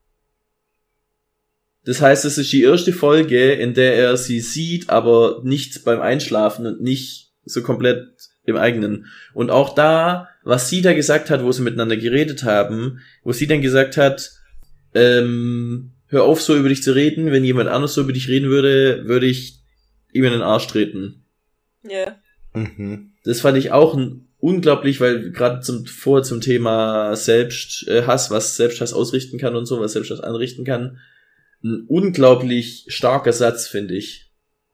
Das heißt, es ist die erste Folge, in der er sie sieht, aber nicht beim Einschlafen und nicht so komplett im eigenen. Und auch da, was sie da gesagt hat, wo sie miteinander geredet haben, wo sie dann gesagt hat, hör auf, so über dich zu reden, wenn jemand anders so über dich reden würde, würde ich ihm in den Arsch treten. Ja. Mhm. Das fand ich auch unglaublich, weil gerade zum Thema Selbsthass, was Selbsthass ausrichten kann und so, was Selbsthass anrichten kann, ein unglaublich starker Satz, finde ich.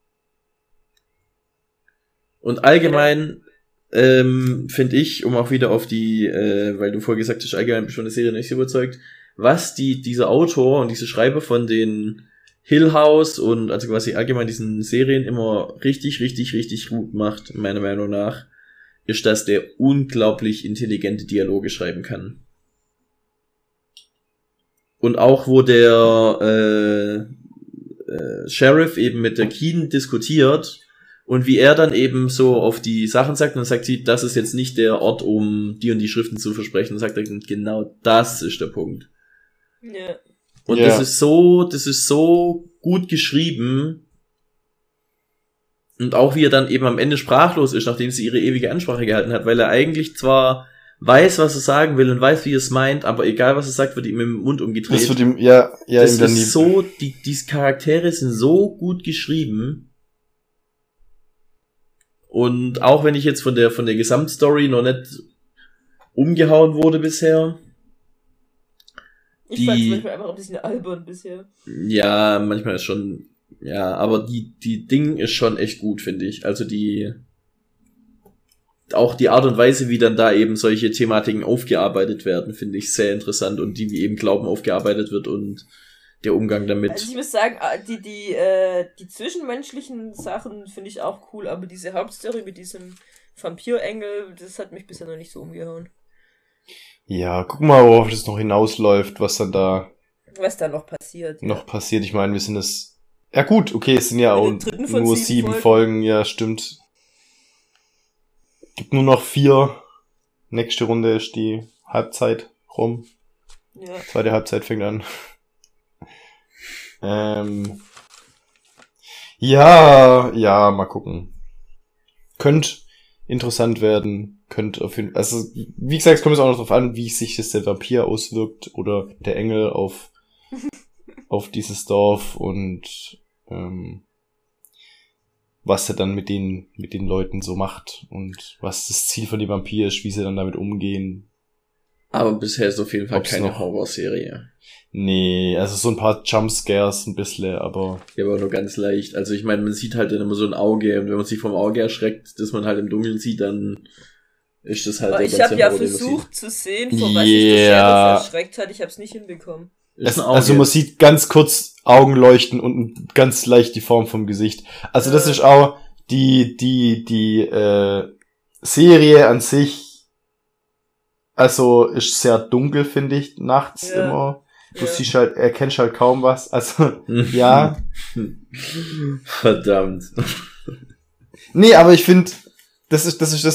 Und allgemein finde ich, um auch wieder auf die, weil du vorher gesagt hast, allgemein schon eine Serie nicht so überzeugt, was dieser Autor und diese Schreiber von den Hill House und also quasi allgemein diesen Serien immer richtig, richtig, richtig gut macht, meiner Meinung nach, ist, dass der unglaublich intelligente Dialoge schreiben kann. Und auch, wo der Sheriff eben mit der Keen diskutiert und wie er dann eben so auf die Sachen sagt, und dann sagt sie, das ist jetzt nicht der Ort, um die und die Schriften zu versprechen. Und sagt er, genau das ist der Punkt. Ja. Und das ist so gut geschrieben. Und auch wie er dann eben am Ende sprachlos ist, nachdem sie ihre ewige Ansprache gehalten hat, weil er eigentlich zwar weiß, was er sagen will und weiß, wie er es meint, aber egal, was er sagt, wird ihm im Mund umgedreht. Das wird ihm, das ist so, die Charaktere sind so gut geschrieben. Und auch wenn ich jetzt von der Gesamtstory noch nicht umgehauen wurde bisher. Ich fand es manchmal einfach ein bisschen albern bisher. Ja, manchmal ist schon, ja, aber die Ding ist schon echt gut, finde ich. Also auch die Art und Weise, wie dann da eben solche Thematiken aufgearbeitet werden, finde ich sehr interessant und wie eben Glauben aufgearbeitet wird und der Umgang damit. Also ich muss sagen, die zwischenmenschlichen Sachen finde ich auch cool, aber diese Hauptstory mit diesem Vampirengel, das hat mich bisher noch nicht so umgehauen. Ja, guck mal, worauf das noch hinausläuft, was dann da noch passiert. Passiert. Ich meine, wir sind es. Ja gut, okay, es sind ja auch nur 7 Folgen, ja, stimmt. Gibt nur noch 4. Nächste Runde ist die Halbzeit rum. Ja. Zweite Halbzeit fängt an. Ja, mal gucken. Könnte interessant werden. Könnte auf jeden Fall, also, wie gesagt, es kommt jetzt auch noch drauf an, wie sich das der Vampir auswirkt oder der Engel auf dieses Dorf und was er dann mit den Leuten so macht und was das Ziel von dem Vampir ist, wie sie dann damit umgehen. Aber bisher ist auf jeden Fall keine Horrorserie. Nee, also so ein paar Jumpscares ein bisschen, aber... Ja, aber nur ganz leicht. Also ich meine, man sieht halt dann immer so ein Auge und wenn man sich vom Auge erschreckt, das man halt im Dunkeln sieht, dann ist das halt Aber der ich habe ja Konzern, wo der versucht zu sehen, vor was sich der Sheriff erschreckt hat. Ich habe es nicht hinbekommen. Also man sieht ganz kurz Augen leuchten und ganz leicht die Form vom Gesicht. Also das ist auch die Serie an sich, also ist sehr dunkel, finde ich, nachts immer. Du siehst halt, erkennst halt kaum was. Also, ja. Verdammt. Nee, aber ich finde, das ist das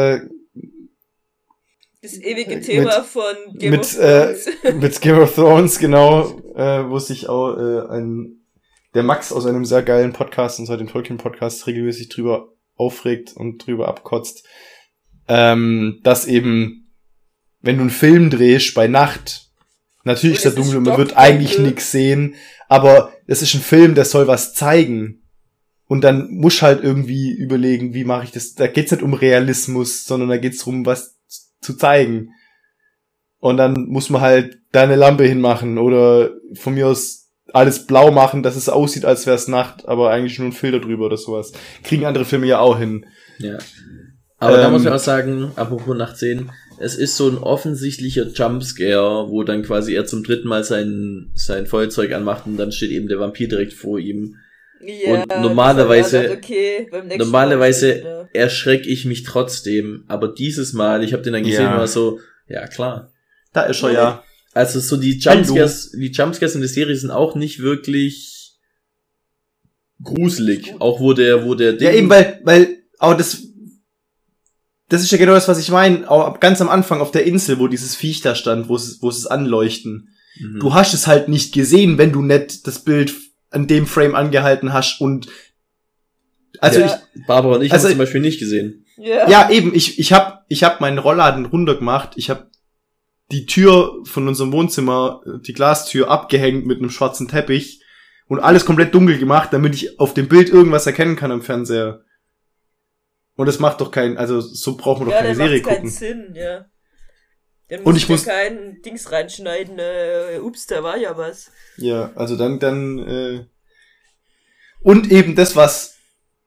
ewige Thema von Game of Thrones. Thrones. Mit Game of Thrones, genau, wo sich auch der Max aus einem sehr geilen Podcast, und zwar den Tolkien-Podcast, regelmäßig drüber aufregt und drüber abkotzt, dass eben, wenn du einen Film drehst bei Nacht, natürlich ist er dunkel und man wird eigentlich nichts sehen, aber es ist ein Film, der soll was zeigen. Und dann musst halt irgendwie überlegen, wie mache ich das. Da geht's nicht um Realismus, sondern da geht's darum, was zu zeigen. Und dann muss man halt da eine Lampe hinmachen oder von mir aus alles blau machen, dass es aussieht, als wäre es Nacht, aber eigentlich nur ein Filter drüber oder sowas. Kriegen andere Filme ja auch hin. Ja. Aber da muss man auch sagen, apropos Nachtsehen, es ist so ein offensichtlicher Jumpscare, wo dann quasi er zum dritten Mal sein Feuerzeug anmacht und dann steht eben der Vampir direkt vor ihm. Ja, und normalerweise okay, erschrecke ich mich trotzdem, aber dieses Mal, ich habe den dann gesehen und war so, ja klar. Da ist er ja. Also so die Jumpscares in der Serie sind auch nicht wirklich gruselig. Auch wo der ja eben, weil auch das ist ja genau das, was ich meine. Auch ganz am Anfang auf der Insel, wo dieses Viech da stand, wo es anleuchten. Mhm. Du hast es halt nicht gesehen, wenn du nicht das Bild an dem Frame angehalten hast und also Barbara und ich haben es zum Beispiel nicht gesehen. Ja, eben, ich hab meinen Rollladen runtergemacht, ich hab die Tür von unserem Wohnzimmer, die Glastür, abgehängt mit einem schwarzen Teppich und alles komplett dunkel gemacht, damit ich auf dem Bild irgendwas erkennen kann am Fernseher. Und das macht doch so braucht man doch keine Serie gucken. Ja, das macht keinen Sinn, ja. Dann muss ich kein Dings reinschneiden, ups, da war ja was. Ja, also dann und eben das, was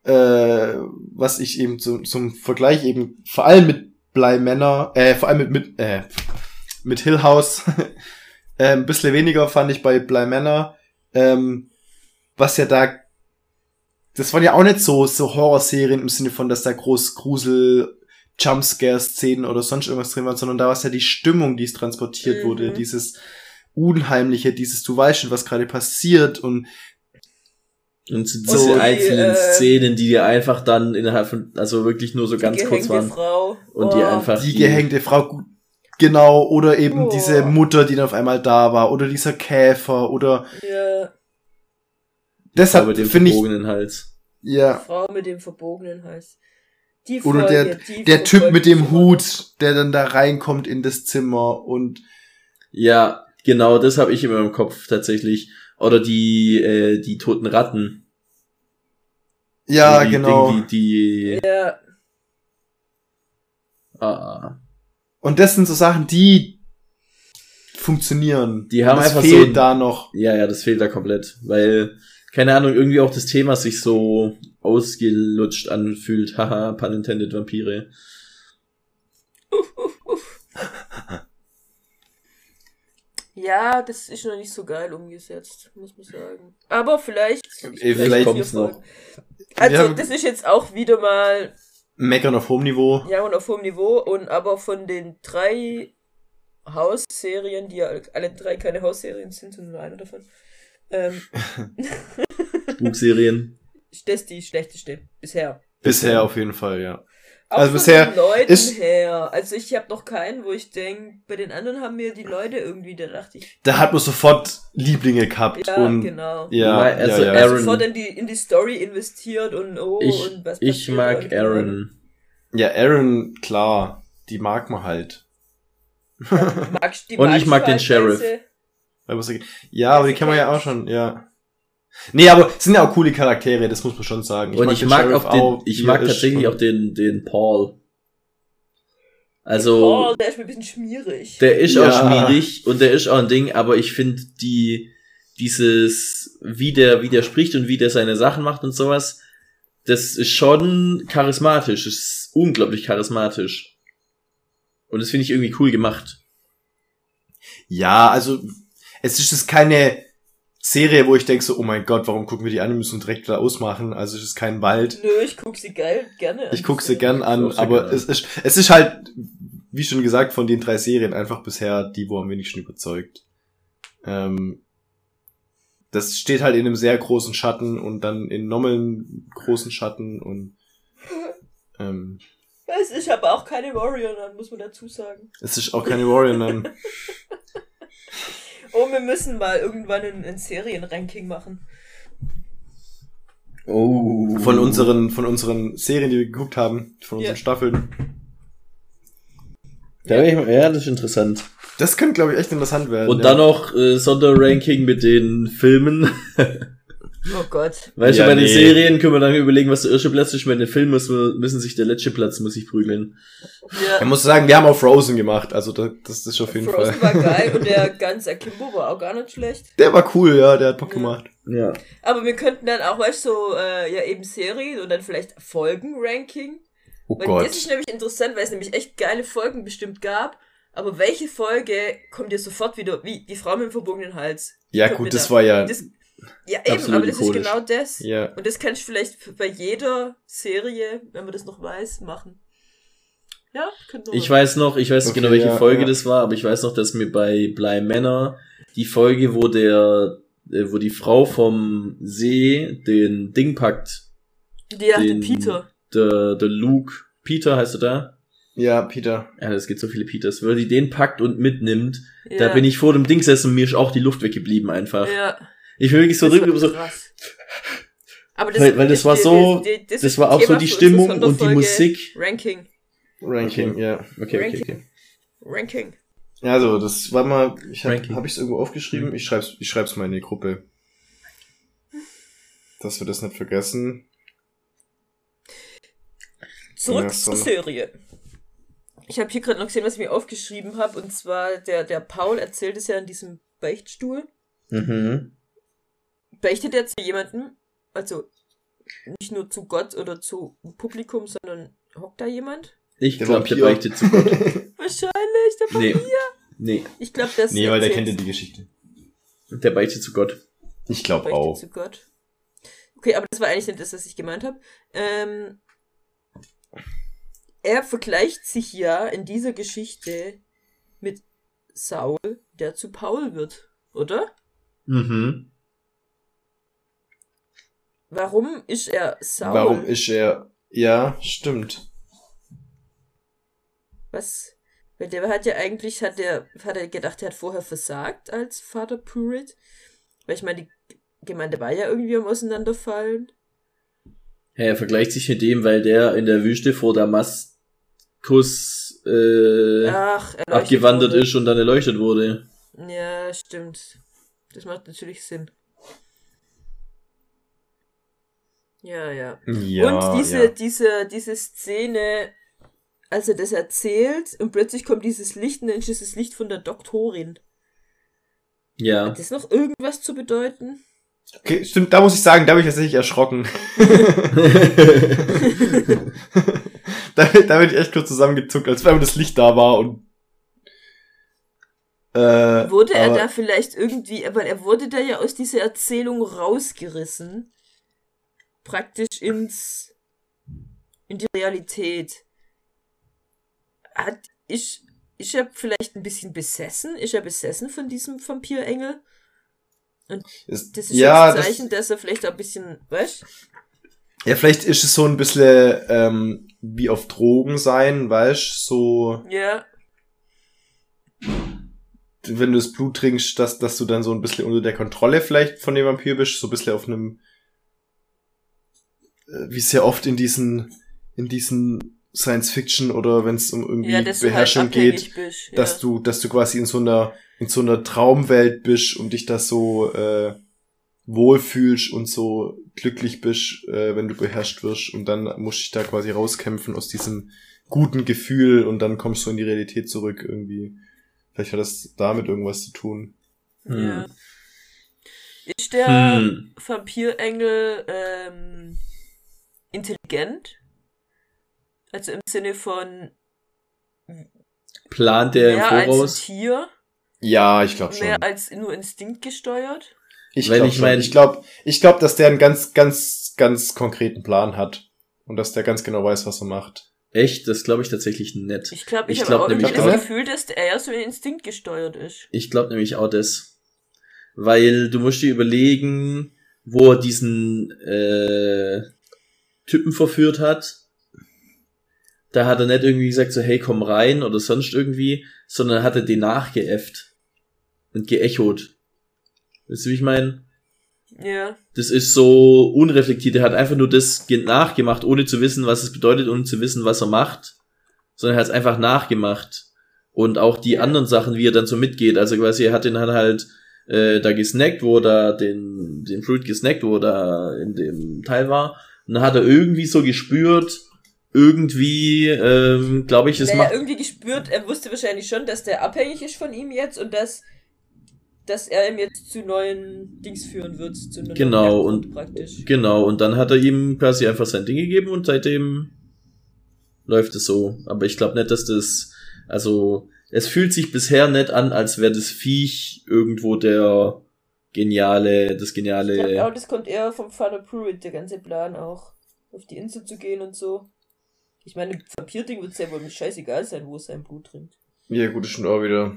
ich eben zum Vergleich eben, vor allem mit Bly Manor, vor allem mit Hill House, ein bisschen weniger fand ich bei Bly Manor, was ja da, das waren ja auch nicht so Horrorserien im Sinne von, dass da groß Grusel, Jumpscare-Szenen oder sonst irgendwas drin waren, sondern da war es ja die Stimmung, die es transportiert wurde, dieses Unheimliche, du weißt schon, was gerade passiert und diese einzelnen Szenen, die dir einfach dann innerhalb von, also wirklich nur so ganz kurz waren. Frau. Und die einfach. Die gehängte Frau, genau, oder eben diese Mutter, die dann auf einmal da war, oder dieser Käfer, oder. Ja. Deshalb mit dem finde ich. verbogenen Hals. Ja. Frau mit dem verbogenen Hals. Die Folge, oder der Typ mit dem Hut, der dann da reinkommt in das Zimmer und. Ja, genau, das habe ich immer im Kopf tatsächlich. Oder die toten Ratten. Ja, genau. Ja. Und das sind so Sachen, die funktionieren. Die haben das einfach fehlt so da noch. Ja, das fehlt da komplett. Weil, keine Ahnung, irgendwie auch das Thema sich so ausgelutscht anfühlt. Haha, pun intended, Vampire. Ja, das ist noch nicht so geil umgesetzt, muss man sagen. Aber vielleicht kommt's noch. Also, das ist jetzt auch wieder mal Meckern auf hohem Niveau. Ja, und auf hohem Niveau. Und aber von den 3 Hausserien, die ja alle 3 keine Hausserien sind, sondern nur eine davon. Buchserien. Das ist die schlechteste bisher. Bisher auf jeden Fall, ja. Auch also bisher den Leuten her. Also ich habe noch keinen, wo ich denke, bei den anderen haben mir die Leute irgendwie, da dachte ich. Da hat man sofort Lieblinge gehabt. Ja, und genau. Ja, also ja. Aaron, sofort in die Story investiert und und was passiert. Ich mag Aaron. Ja, Aaron, klar. Die mag man halt. Und ich mag den Sheriff. Ja, aber die kann man ja auch schon, ja. Nee, aber es sind ja auch coole Charaktere, das muss man schon sagen. Ich mag tatsächlich auch den Paul. Also. Paul, der ist mir ein bisschen schmierig. Der ist auch schmierig und der ist auch ein Ding, aber ich finde wie der spricht und wie der seine Sachen macht und sowas, das ist schon charismatisch, das ist unglaublich charismatisch. Und das finde ich irgendwie cool gemacht. Ja, also es ist jetzt keine Serie, wo ich denke so, oh mein Gott, warum gucken wir die an, wir müssen direkt wieder ausmachen. Also es ist kein Wald. Nö, ich guck sie gerne an. Ich guck sie gern an, aber gerne. es ist halt, wie schon gesagt, von den 3 Serien einfach bisher die, wo am wenigsten überzeugt. Das steht halt in einem sehr großen Schatten und dann in nochmal einen großen Schatten und Es ist aber auch keine Warrior, dann muss man dazu sagen. es ist auch keine Warrior dann. Oh, wir müssen mal irgendwann ein Serienranking machen. Oh. Von unseren Serien, die wir geguckt haben, von unseren Staffeln. Ja, das ist interessant. Das könnte, glaube ich, echt interessant werden. Und dann noch Sonderranking mit den Filmen. Oh Gott. Weißt Ja, du, bei den nee. Serien können wir dann überlegen, was der erste Platz ist. Bei den Filmen müssen sich der letzte Platz muss sich prügeln. Ja. Ich muss sagen, wir haben auch Frozen gemacht, also das ist auf jeden Frozen Fall. war geil und der ganze Akimbo war auch gar nicht schlecht. Der war cool, ja, der hat Bock gemacht. Ja. Aber wir könnten dann auch, weißt du, so, ja eben Serien und dann vielleicht Folgen-Ranking. Oh Weil Gott. das ist nämlich interessant, weil es nämlich echt geile Folgen bestimmt gab. Aber welche Folge kommt dir sofort wieder, wie die Frau mit dem verbogenen Hals? Ja Kommt gut, mir das da- war ja, Ja eben, absolut aber das ikonisch. ist genau das. ja. Und das kannst du vielleicht bei jeder Serie, wenn man das noch weiß, machen. Ja, könnte Ich weiß nicht Okay, genau, welche ja, Folge ja. das war, aber ich weiß noch, dass mir bei Bly Manor die Folge, wo die Frau vom See den Ding packt, Ja, den- den Peter. der Luke, Peter heißt er da? Ja, Peter. Ja, es gibt so viele Peters, weil die den packt und mitnimmt, Ja. da bin ich vor dem Ding gesessen und mir ist auch die Luft weggeblieben einfach. Ja. Ich bin wirklich so Das drin, war so, krass. Aber Weil das war so- das war auch so die Stimmung und die Musik. Ranking. Ranking, Okay. ja. okay. Ranking. Ja, also, das war mal, Ranking. hab ich's irgendwo aufgeschrieben? Ich schreib's mal in die Gruppe. Dass wir das nicht vergessen. Zurück Ja, zur so. Serie. Ich habe hier gerade noch gesehen, was ich mir aufgeschrieben habe. Und zwar, der Paul erzählt es ja in diesem Beichtstuhl. Mhm. Beichtet er zu jemandem? Also nicht nur zu Gott oder zu Publikum, sondern hockt da jemand? Ich Der glaube, der Vampir. beichtet zu Gott. Wahrscheinlich, der Paul. Nee, Ich glaube, das Nee, weil der erzählt- kennt ja die Geschichte. der beichtet zu Gott. Ich glaube Beichtet auch. zu Gott. Okay, aber das war eigentlich nicht das, was ich gemeint habe. Er vergleicht sich ja in dieser Geschichte mit Saul, der zu Paul wird, oder? Mhm. Warum ist er Saul? Warum ist er... Ja, stimmt. Was? Weil der hat ja eigentlich, hat er gedacht, er hat vorher versagt als Vater Purit. Weil ich meine, die Gemeinde war ja irgendwie am Auseinanderfallen. Ja, er vergleicht sich mit dem, weil der in der Wüste vor Damaskus Ach, erleuchtet abgewandert wurde. ist und dann erleuchtet wurde. Ja, stimmt. Das macht natürlich Sinn. Ja, ja. Ja, Und ja. diese Szene, als er das erzählt und plötzlich kommt dieses Licht und dann ist dieses Licht von der Doktorin. Ja. Hat das noch irgendwas zu bedeuten? Okay, stimmt, da muss ich sagen, da bin ich tatsächlich erschrocken. da bin ich echt kurz zusammengezuckt, als wenn das Licht da war und Wurde er aber- da vielleicht irgendwie, aber er wurde da ja aus dieser Erzählung rausgerissen. Praktisch in die Realität. Ist er vielleicht ein bisschen besessen? Ist er besessen von diesem Vampirengel? ist, Das ist ja, ein Zeichen, dass er vielleicht auch ein bisschen, weißt? ja, vielleicht ist es so ein bisschen wie auf Drogen sein, weißt, so Ja. wenn du das Blut trinkst, dass du dann so ein bisschen unter der Kontrolle vielleicht von dem Vampir bist, so ein bisschen auf einem, wie es ja oft in diesen Science-Fiction oder wenn es um irgendwie Ja, dass du halt Beherrschung geht, abhängig bist. dass du quasi in so einer Traumwelt bist und dich da so wohlfühlst und so glücklich bist, wenn du beherrscht wirst und dann musst du dich da quasi rauskämpfen aus diesem guten Gefühl und dann kommst du in die Realität zurück irgendwie. Vielleicht hat das damit irgendwas zu tun. Ja. Ist der Hm. Vampirengel intelligent? Also im Sinne von, Plant der im Mehr als ein Voraus? Tier, Ja, ich glaube schon. mehr als nur Instinkt gesteuert. Ich Weil glaube ich schon. mein- Ich glaub, dass der einen ganz konkreten Plan hat. Und dass der ganz genau weiß, was er macht. Echt? Das glaube ich tatsächlich nicht. Ich glaube, ich Ich habe glaub auch irgendwie nämlich das auch. Gefühl, dass er eher so Instinkt gesteuert ist. Ich glaube nämlich auch das. Weil du musst dir überlegen, wo er diesen Typen verführt hat. Da hat er nicht irgendwie gesagt so, hey, komm rein oder sonst irgendwie, sondern hat er den nachgeäfft und geechot. Weißt du, wie ich meine? Ja. Das ist so unreflektiert. Er hat einfach nur das nachgemacht, ohne zu wissen, was es bedeutet, ohne zu wissen, was er macht. Sondern er hat es einfach nachgemacht. Und auch die anderen Sachen, wie er dann so mitgeht. Also quasi, er hat den halt da gesnackt, wo er da den Fruit gesnackt, wo er da in dem Teil war. Und dann hat er irgendwie so gespürt, irgendwie, glaube ich, es Naja, macht... irgendwie gespürt, er wusste wahrscheinlich schon, dass der abhängig ist von ihm jetzt und dass er ihm jetzt zu neuen Dings führen wird, zu einem Genau, Jagdgrund und praktisch. genau, und dann hat er ihm quasi einfach sein Ding gegeben und seitdem läuft es so. Aber ich glaube nicht, dass das, also es fühlt sich bisher nicht an, als wäre das Viech irgendwo das Ich glaube auch, geniale, das kommt eher vom Father Pruitt, der ganze Plan auch, auf die Insel zu gehen und so. Ich meine, im Vampirding wird es ja wohl scheißegal sein, wo es sein Blut trinkt. Ja, gut, das stimmt auch wieder.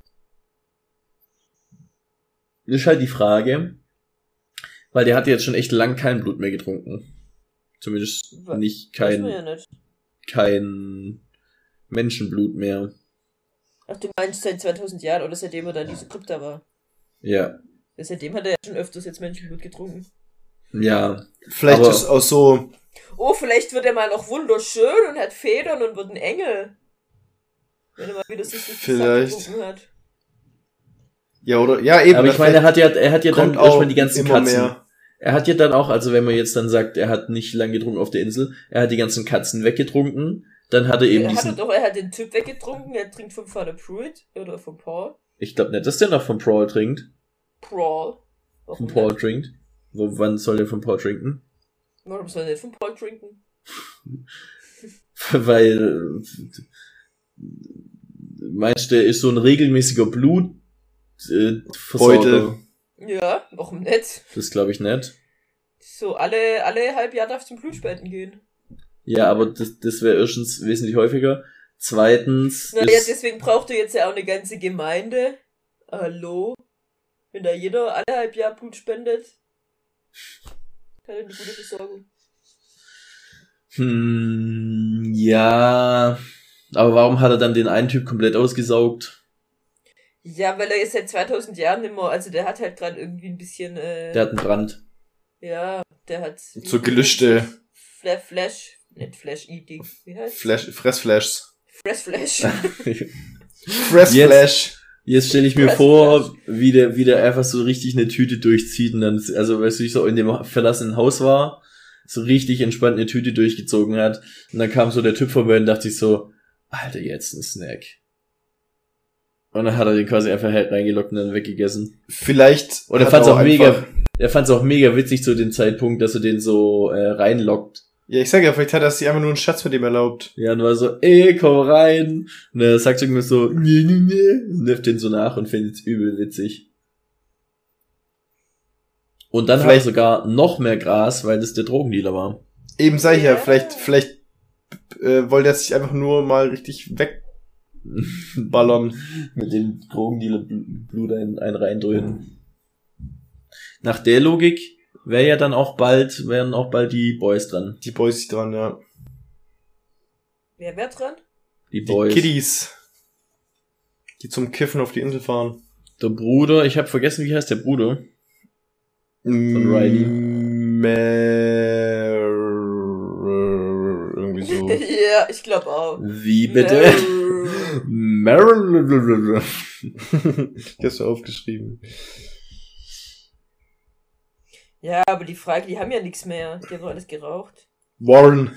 ist halt die Frage, weil der hat jetzt schon echt lang kein Blut mehr getrunken. Zumindest nicht Weiß man ja nicht. kein Menschenblut mehr. Ach, du meinst seit 2000 Jahren oder seitdem er da in dieser Krypta war? Ja. Ja, seitdem hat er ja schon öfters jetzt Menschenblut getrunken. Ja. Vielleicht Aber- ist auch so, Oh, vielleicht wird er mal noch wunderschön und hat Federn und wird ein Engel. Wenn er mal wieder so viel Vielleicht. getrunken hat. ja, oder, ja, eben. Aber ich meine, er hat ja dann kommt erstmal auch die ganzen immer Katzen. mehr. Er hat ja dann auch, also wenn man jetzt dann sagt, er hat nicht lang getrunken auf der Insel, er hat die ganzen Katzen weggetrunken, dann hat er eben Er hat den Typ weggetrunken, er trinkt vom Father Pruitt oder vom Paul. ich glaube nicht, dass der noch von Paul trinkt. Paul. Von Paul trinkt. Wann soll der von Paul trinken? Warum soll er nicht von Paul trinken? Weil, meinst du, der ist so ein regelmäßiger Versorger? Ja, warum nicht? Das glaube ich nicht. So, alle Halbjahr darf zum Blutspenden gehen. Ja, aber das wäre erstens wesentlich häufiger. Zweitens Naja, ist, deswegen braucht er jetzt ja auch eine ganze Gemeinde. Hallo? Wenn da jeder alle Halbjahr Blut spendet, hat er eine gute Versorgung. ja, aber warum hat er dann den einen Typ komplett ausgesaugt? Ja, weil er jetzt seit 2000 Jahren immer, also der hat halt gerade irgendwie ein bisschen, Der hat einen Brand. ja, der hat... So gelöschte Nicht Flash-Eating, wie heißt Fressflashs. Flash. Fressflash. Jetzt stelle ich mir vor, wie der einfach so richtig eine Tüte durchzieht und dann, also weißt du, ich so in dem verlassenen Haus war, so richtig entspannt eine Tüte durchgezogen hat und dann kam so der Typ vorbei und dachte ich so, Alter, jetzt ein Snack. Und dann hat er den quasi einfach halt reingelockt und dann weggegessen. Vielleicht. Und er hat fand's er auch einfach- mega witzig zu dem Zeitpunkt, dass er den so reinlockt. Ja, ich sag ja, vielleicht hat er sich einfach nur einen Schatz mit dem erlaubt. Ja, und war so, komm rein. Und er sagt irgendwie so, nee, und wirft den so nach und findet's übel witzig. Und dann hat er Vielleicht- sogar noch mehr Gras, weil das der Drogendealer war. Eben sag ich ja, Ja. vielleicht wollte er sich einfach nur mal richtig wegballern. Mit dem Drogendealer Blut einen reindrücken. Nach der Logik wären auch bald die Boys dran. Die Boys sich dran, ja. Wer wäre dran? Die Die Boys. Kiddies. Die zum Kiffen auf die Insel fahren. Der Bruder, ich habe vergessen, wie heißt der Bruder? Von Riley. Irgendwie so. Ja, ich glaube auch. Wie bitte? Meryl. Die hast du aufgeschrieben. Ja, aber die Frage, die haben ja nichts mehr. Die haben doch alles geraucht. Warren.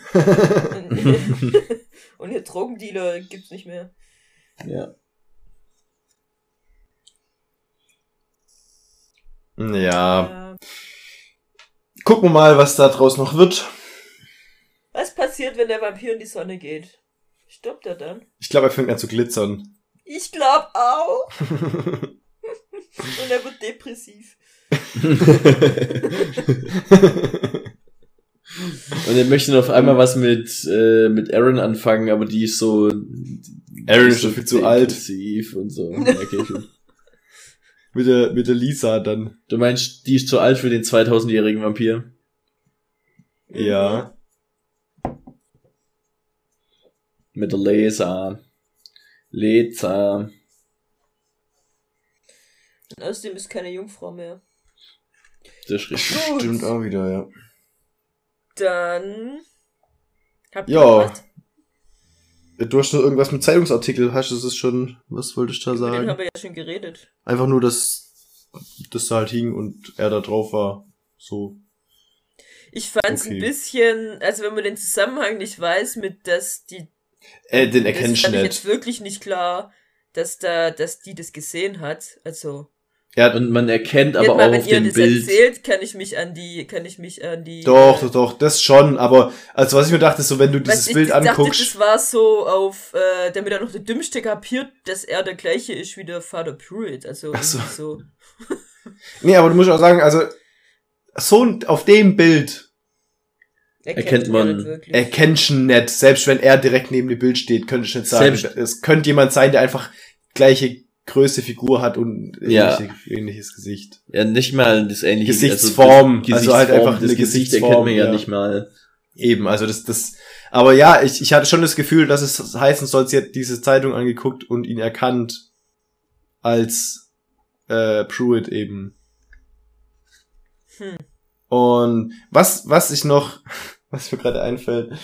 Und hier Drogendealer gibt's nicht mehr. Ja. Ja. Ja. Gucken wir mal, was da draus noch wird. Was passiert, wenn der Vampir in die Sonne geht? Stirbt er dann? Ich glaube, er fängt an zu glitzern. Ich glaube auch. Und er wird depressiv. Und er möchte auf einmal was mit Aaron anfangen, aber die ist so... Aaron ist schon viel zu alt. Depressiv und so. Okay, schon. Mit der Lisa dann. Du meinst, die ist zu alt für den 2000-jährigen Vampir? Ja. Mit der Lisa. Und außerdem ist keine Jungfrau mehr. Das ist richtig. Gut. Stimmt auch wieder, ja. Dann... Habt ihr Ja. was? Du hast noch irgendwas mit Zeitungsartikel, hast du das schon, was wolltest du da Über den sagen? haben wir ja schon geredet. Einfach nur, dass da halt hing und er da drauf war, so. Ich fand's Okay. ein bisschen, also wenn man den Zusammenhang nicht weiß, mit dass die... Den Das erkennst du fand ich jetzt nicht. wirklich nicht klar, dass die das gesehen hat. Also... Und man erkennt aber mal, auch wenn auf ihr dem das Bild... erzählt, kann ich mich an die Doch, das schon, aber, also was ich mir dachte, so, wenn du dieses Bild ich dachte, anguckst, das war so auf, damit er noch der Dümmste kapiert, dass er der gleiche ist wie der Vater Pruitt. Also Ach so. irgendwie so. nee, aber du musst auch sagen, also, so, auf dem Bild Erkennt er man- nicht wirklich. erkennst du nicht, selbst wenn er direkt neben dem Bild steht, könnte ich nicht sagen, Selbst- es könnte jemand sein, der einfach gleiche Größe Figur hat und Ja. ähnliches Gesicht. Ja, nicht mal das ähnliche... Gesichtsform, also halt einfach das eine Gesicht Gesichtsform, erkennt man ja ja. nicht mal. Eben, also aber ja, ich hatte schon das Gefühl, dass es heißen soll, sie hat diese Zeitung angeguckt und ihn erkannt als Pruitt eben. Und was mir gerade einfällt,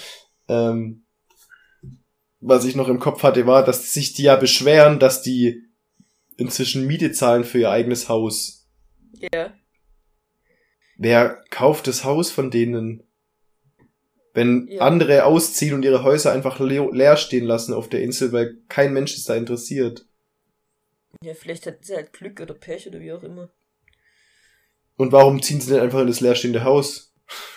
was ich noch im Kopf hatte, war, dass sich die ja beschweren, dass die inzwischen Miete zahlen für ihr eigenes Haus. Ja. Wer kauft das Haus von denen? Wenn Ja. andere ausziehen und ihre Häuser einfach leer stehen lassen auf der Insel, weil kein Mensch ist da interessiert. Ja, vielleicht hat sie halt Glück oder Pech oder wie auch immer. Und warum ziehen sie denn einfach in das leerstehende Haus?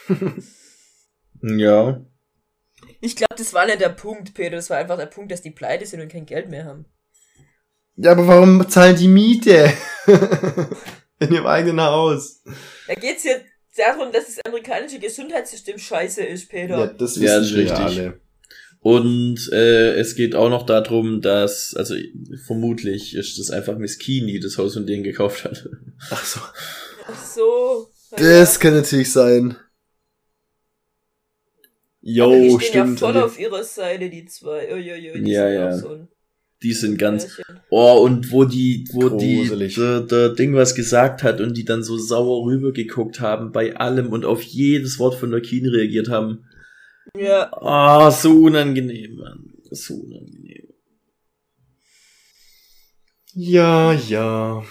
Ja. Ich glaube, das war nicht der Punkt, Peter. Das war einfach der Punkt, dass die pleite sind und kein Geld mehr haben. Ja, aber warum zahlen die Miete? In ihrem eigenen Haus. Da geht's hier darum, dass das amerikanische Gesundheitssystem scheiße ist, Peter. Ja, das Ja, wissen das ist wir ja richtig. alle. Und es geht auch noch darum, dass, also vermutlich ist das einfach Miss Keen, die das Haus von denen gekauft hat. Ach so. Ach so. Das kann natürlich sein. Die Jo, stehen stimmt. ja voll auf ihrer Seite, die zwei. Uiuiui, die Ja, sind ja. auch so ein Die sind ganz... Pärchen. Oh, und wo die Gruselig. der Ding was gesagt hat und die dann so sauer rübergeguckt haben bei allem und auf jedes Wort von der Keen reagiert haben. Ja, Ah, so unangenehm, Mann. So unangenehm. Ja, ja.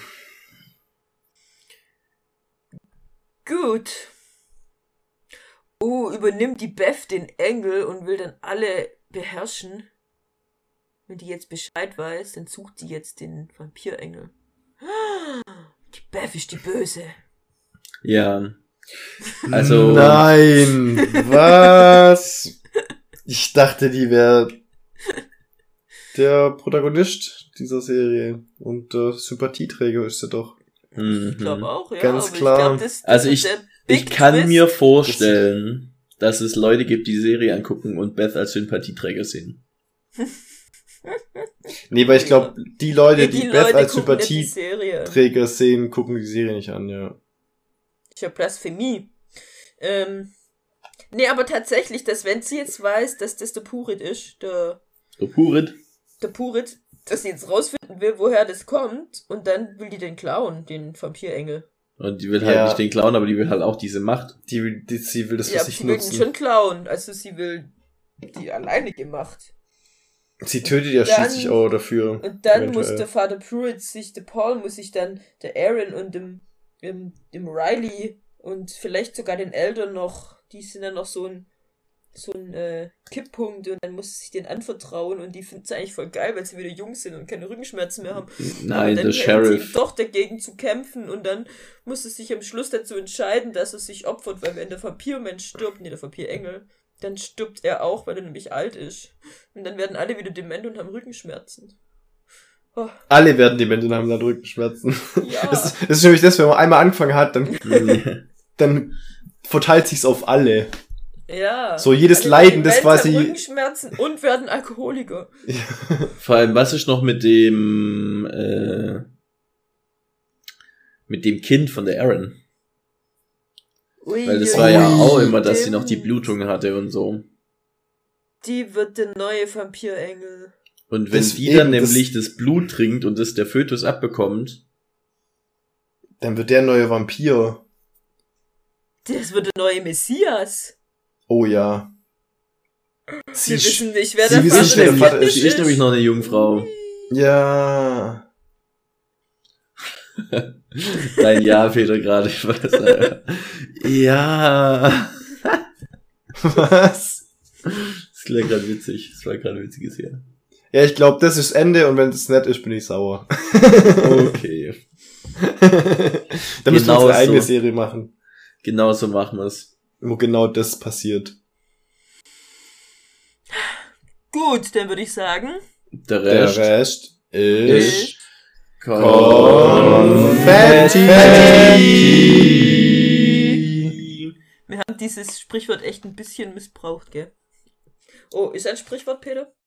gut. Übernimmt die Beth den Engel und will dann alle beherrschen. Wenn die jetzt Bescheid weiß, dann sucht sie jetzt den Vampirengel. Die Beth ist die Böse. Ja. Also... Nein, was? Ich dachte, die wäre der Protagonist dieser Serie und der Sympathieträger ist sie doch. Ich glaube auch, ja. Ganz aber klar. Ich glaub, das Also ist der ich Big kann Twist. mir vorstellen, dass es Leute gibt, die Serie angucken und Beth als Sympathieträger sehen. Nee, weil ich glaube, die Leute, die Beth Leute als gucken nicht die Sympathieträger Serie. sehen, gucken die Serie nicht an, ja. Ist ja Blasphemie. Nee, aber tatsächlich, dass wenn sie jetzt weiß, dass das der Purit ist, der Purit, dass sie jetzt rausfinden will, woher das kommt, und dann will die den klauen, den Vampirengel. Und die will halt Ja. nicht den klauen, aber die will halt auch diese Macht. Sie will das für Ja, sich sie will ihn nutzen. schon klauen, also sie will die alleine gemacht. Sie tötet ja Dann- schließlich auch dafür. Und dann eventuell. muss der Vater Pruitt der Paul muss sich dann der Aaron und dem Riley und vielleicht sogar den Eltern noch, die sind dann noch so ein Kipppunkt, und dann muss sie sich den anvertrauen, und die finden es eigentlich voll geil, weil sie wieder jung sind und keine Rückenschmerzen mehr haben. Nein, Aber dann der helfen sie Sheriff. ihm doch dagegen zu kämpfen, und dann muss es sich am Schluss dazu entscheiden, dass er sich opfert, weil wenn der Vampirmensch stirbt, der Vampirengel Dann stirbt er auch, weil er nämlich alt ist. Und dann werden alle wieder dement und haben Rückenschmerzen. Oh. Alle werden dement und haben dann Rückenschmerzen. Ja. Das ist nämlich das, wenn man einmal angefangen hat, dann verteilt sich's auf alle. Ja. So jedes alle Leiden, das dement, quasi... haben Rückenschmerzen und werden Alkoholiker. Vor allem, was ist noch mit dem Kind von der Aaron? Ui, Weil das war ja auch immer, dass sie stimmt. noch die Blutung hatte und so. Die wird der neue Vampirengel. Und wenn Das die dann eben, nämlich das Blut trinkt und das der Fötus abbekommt, Dann wird der neue Vampir. Das wird der neue Messias. Oh ja. Wir wissen nicht, wer sie der wissen Vater nicht, wer des der Vater Kindes sie ist nämlich noch eine Jungfrau. Ja. Dein Ja, Peter, gerade. Ich weiß, ja. Was? Das war gerade witzig. Das war gerade ein witziges Ja. Ja, ich glaube, das ist das Ende und wenn es nett ist, bin ich sauer. Okay. Da müssen wir Genau unsere eigene so. Serie machen, Genau so machen wir's. wo genau das passiert. Gut, dann würde ich sagen, Der Der Rest Rest ist ist Konfetti. wir haben dieses Sprichwort echt ein bisschen missbraucht, gell? Oh, ist ein Sprichwort, Peter?